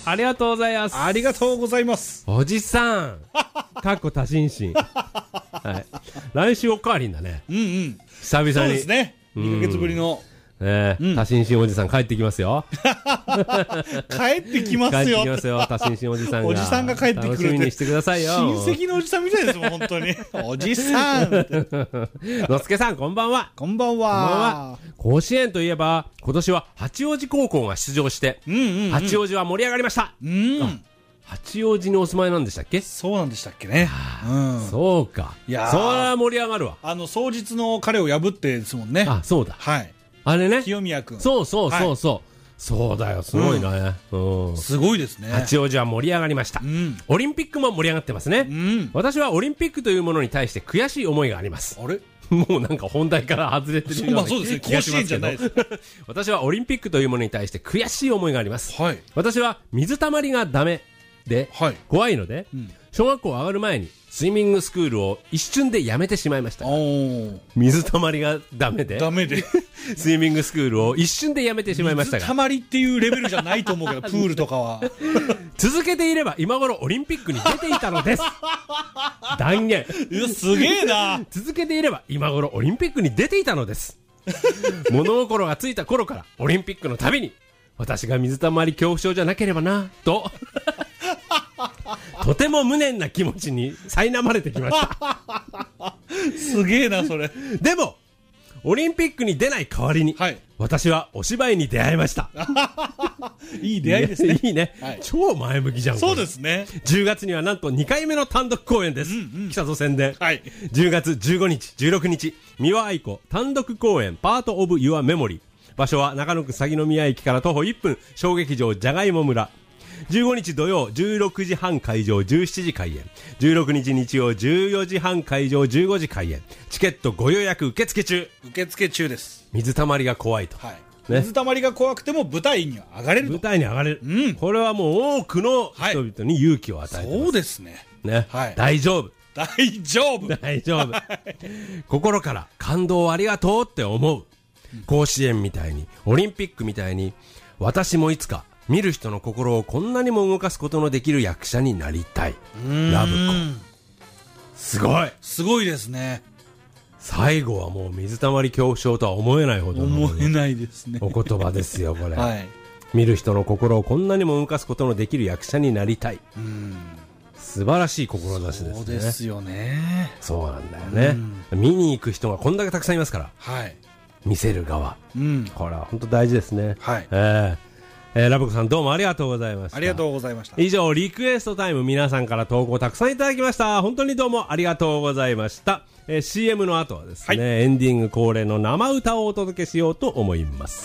ありがとうございます。 ありがとうございます。 おじさん。かっこ多心身。はい。来週おかわりんだね。 うんうん。 久々に。 そうですね。2ヶ月ぶりの。 ね、多心身おじさん帰ってきますよ。 帰ってきますよ。 帰ってきますよ、多心身おじさんが。 おじさんが帰ってくるって。 楽しみにしてくださいよ。 親戚のおじさんみたいですもん、本当に。おじさん。 のすけさん、こんばんは。 こんばんは。 甲子園といえば、今年は八王子高校が出場して、八王子は盛り上がりました。八王子にお住まいなんでしたっけ？ そうなんでしたっけね。 そうか。いやそれは盛り上がるわ。 双日の彼を破ってですもんね。 あ、そうだ。 はい。 あれね。 清宮くん。 そうそうそうそう。そうだよ、すごいね。 すごいですね。 八王子は盛り上がりました。オリンピックも盛り上がってますね。私はオリンピックというものに対して悔しい思いがあります。 あれ？ もうなんか本題から外れてるような気がしますけど。私はオリンピックというものに対して悔しい思いがあります。私は水たまりがダメで怖いので、小学校上がる前にスイミングスクールを一瞬でやめてしまいました。水たまりがダメでスイミングスクールを一瞬でやめてしまいましたが、 水たまりっていうレベルじゃないと思うけどプールとかは続けていれば今頃オリンピックに出ていたのです。断言。 すげえな。 続けていれば今頃オリンピックに出ていたのです。物心がついた頃からオリンピックのたびに私が水たまり恐怖症じゃなければなととても無念な気持ちに苛まれてきました。 すげえなそれ。 でもオリンピックに出ない代わりに、私はお芝居に出会いました。 いい出会いですね。 いいね、超前向きじゃん。 そうですね。 10月にはなんと2回目の単独公演です。北戸宣伝。10月15日、16日、三輪愛子単独公演パートオブユアメモリー。場所は中野区鷺宮駅から徒歩1分、小劇場じゃがいも村。15日土曜16時半会場17時開演。16日日曜14時半会場15時開演。チケットご予約受付中。 受付中です。 水たまりが怖いと、 水たまりが怖くても舞台には上がれると。 舞台に上がれる、これはもう多くの人々に勇気を与えてます。 そうですね。 大丈夫。 大丈夫。 大丈夫。心から感動をありがとうって思う。甲子園みたいにオリンピックみたいに私もいつか見る人の心をこんなにも動かすことのできる役者になりたい。ラブコ。すごい。 すごいですね。 最後はもう水たまり恐怖症とは思えないほどの思えないですね。 お言葉ですよこれ。見る人の心をこんなにも動かすことのできる役者になりたい。素晴らしい志ですね。 そうですよね。 そうなんだよね。見に行く人がこんだけたくさんいますから。見せる側。これは本当大事ですね。ラブコさんどうもありがとうございました。 ありがとうございました。 以上リクエストタイム、皆さんから投稿たくさんいただきました。本当にどうもありがとうございました。CM の後はですね、エンディング恒例の生歌をお届けしようと思います。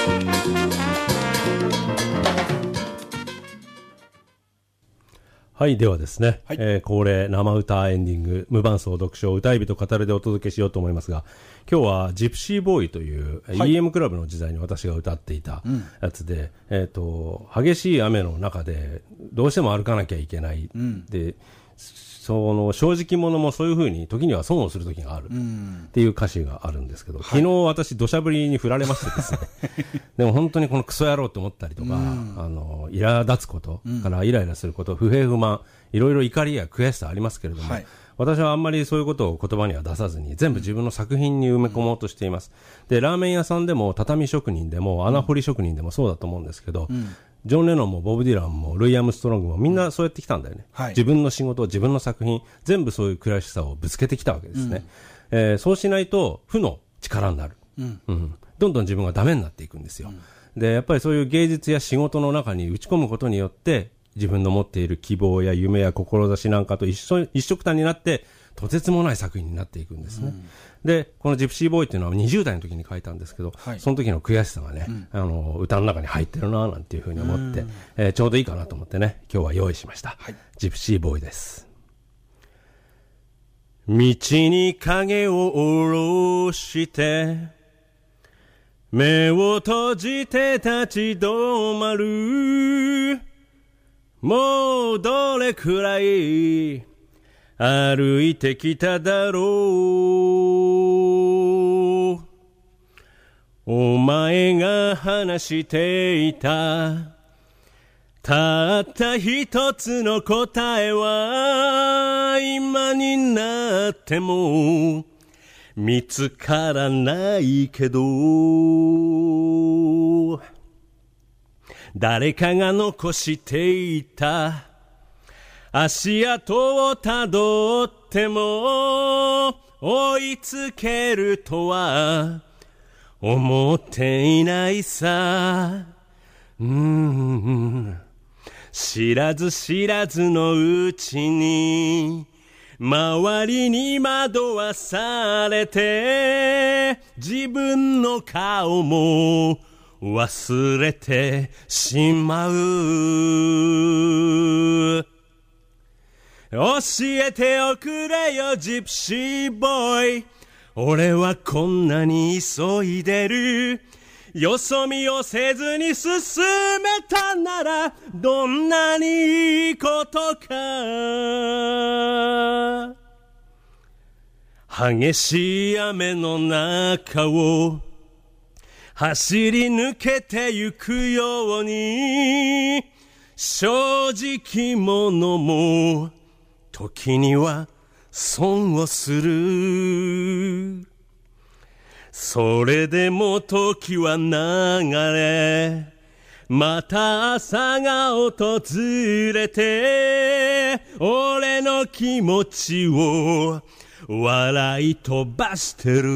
はい、ではですね、恒例生歌エンディング、無伴奏読書歌い人語るでお届けしようと思いますが、今日はジプシーボーイという、EM クラブの時代に私が歌っていたやつで、激しい雨の中でどうしても歩かなきゃいけない。で、その正直者もそういう風に時には損をする時があるっていう歌詞があるんですけど、昨日私土砂降りに降られましてですねでも本当にこのクソ野郎と思ったりとか、苛立つことからイライラすること、不平不満、いろいろ怒りや悔しさありますけれども、私はあんまりそういうことを言葉には出さずに全部自分の作品に埋め込もうとしています。で、ラーメン屋さんでも畳職人でも穴掘り職人でもそうだと思うんですけど、ジョン・レノンもボブ・ディランもルイ・アームストロングもみんなそうやってきたんだよね。自分の仕事、自分の作品、全部そういう悔しさをぶつけてきたわけですね。そうしないと負の力になる。どんどん自分がダメになっていくんですよ。で、やっぱりそういう芸術や仕事の中に打ち込むことによって自分の持っている希望や夢や志なんかと一緒くたになってとてつもない作品になっていくんですね。で、このジプシーボーイっていうのは20代の時に書いたんですけど、その時の悔しさがね、歌の中に入ってるななんていうふうに思って、ちょうどいいかなと思ってね、今日は用意しました。ジプシーボーイです。道に影を下ろして目を閉じて立ち止まる。もうどれくらい歩いてきただろう。お前が話していたたった一つの答えは今になっても見つからないけど、誰かが残していた足跡をたどっても追いつけるとは思っていないさ。知らず知らずのうちに周りに惑わされて自分の顔も忘れてしまう。教えておくれよジプシーボーイ、俺はこんなに急いでる。よそ見をせずに進めたならどんなにいいことか。激しい雨の中を走り抜けてゆくように、正直者も時には損をする。それでも時は流れ、また朝が訪れて俺の気持ちを笑い飛ばしてる。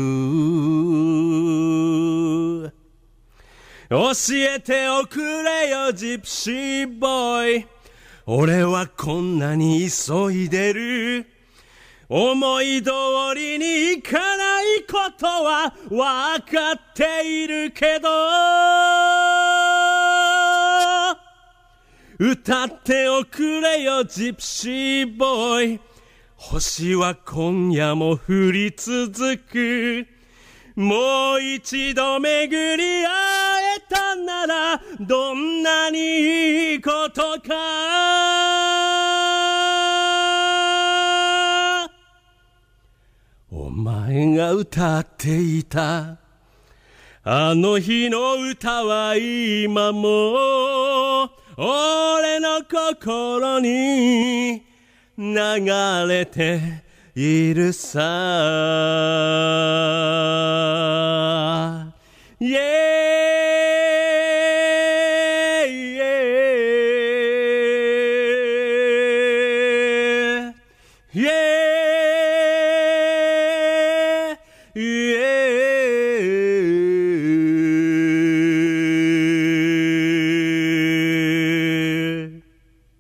教えておくれよジプシーボーイ、俺はこんなに急いでる。思い通りにいかないことはわかっているけど、歌っておくれよジプシーボーイ、星は今夜も降り続く。もう一度巡り会えたならどんなにいいことか。お前が歌っていたあの日の歌は今も俺の心に流れているさ。イエーイイエーイイエーイイエーイ。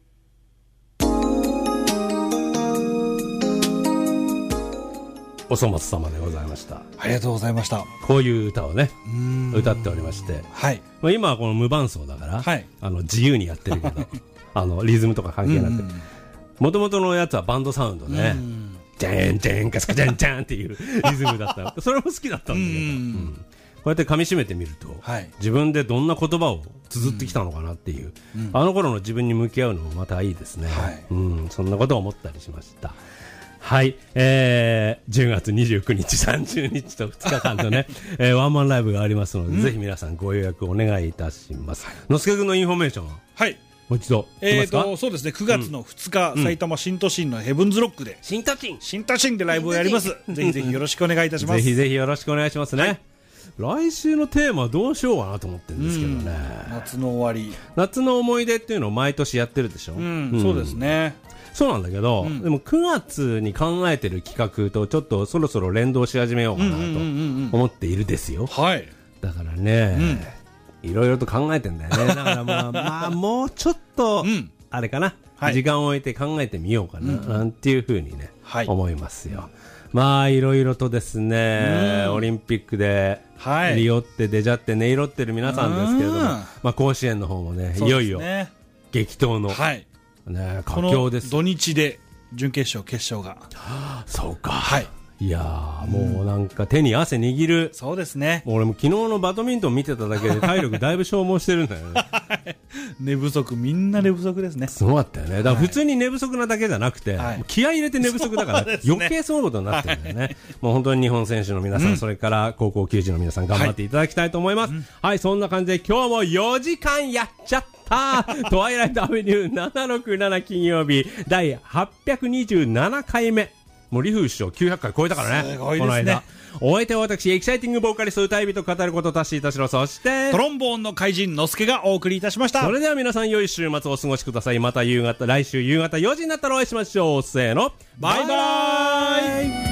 お粗末様でございました。 ありがとうございました。 こういう歌をね歌っておりまして、 はい、 まあ、今はこの無伴奏だから、 はい、 自由にやってるけどリズムとか関係なく、もともとのやつはバンドサウンドね、ジャンジャンカスカジャンジャンっていうリズムだったそれも好きだったんだけど、こうやって噛み締めてみると、はい、自分でどんな言葉を綴ってきたのかなっていう、あの頃の自分に向き合うのもまたいいですね、はい、そんなことを思ったりしました。はい、10月29日30日と2日間のね、ワンマンライブがありますので、ぜひ皆さんご予約お願いいたします。のすけくんのインフォメーションは、はい、もう一度そうですね、9月の2日、埼玉新都心のヘブンズロックで新都心でライブをやります。ぜひぜひよろしくお願いいたします。 ぜひぜひよろしくお願いしますね、はい。来週のテーマはどうしようかなと思ってるんですけどね、 夏の終わり、 夏の思い出っていうのを毎年やってるでしょ、 そうですね。 そうなんだけど、でも9月に考えてる企画とちょっとそろそろ連動し始めようかなと思っているですよ。はい。だからね、いろいろと考えてんだよね。だからまあもうちょっとあれかな、時間を置いて考えてみようかななんていうふうにね、思いますよ。まあいろいろとですね、オリンピックでリオって出ちゃって音色ってる皆さんですけれども、まあ甲子園の方もね、いよいよ激闘のね、佳境です。 この土日で準決勝決勝が、 そうか、はい、いやー、もうなんか手に汗握る。 そうですね。 俺も昨日のバドミントン見てただけで体力だいぶ消耗してるんだよね寝不足、みんな寝不足ですね。 すごかったよね。だから普通に寝不足なだけじゃなくて、気合い入れて寝不足だから余計そういうことになってるんだよね。もう本当に日本選手の皆さん、それから高校球児の皆さん頑張っていただきたいと思います。はい、そんな感じで今日も4時間やっちゃった。 トワイライトアベニュー767金曜日第827回目。もうリフ師匠900回超えたからね。 すごいですね。この間。 お相手は私、エキサイティングボーカリスト歌い人語ること達しいたしろ。そして、 トロンボーンの怪人のすけがお送りいたしました。 それでは皆さん良い週末をお過ごしください。また来週夕方4時になったらお会いしましょう。せーの。 バイバーイ。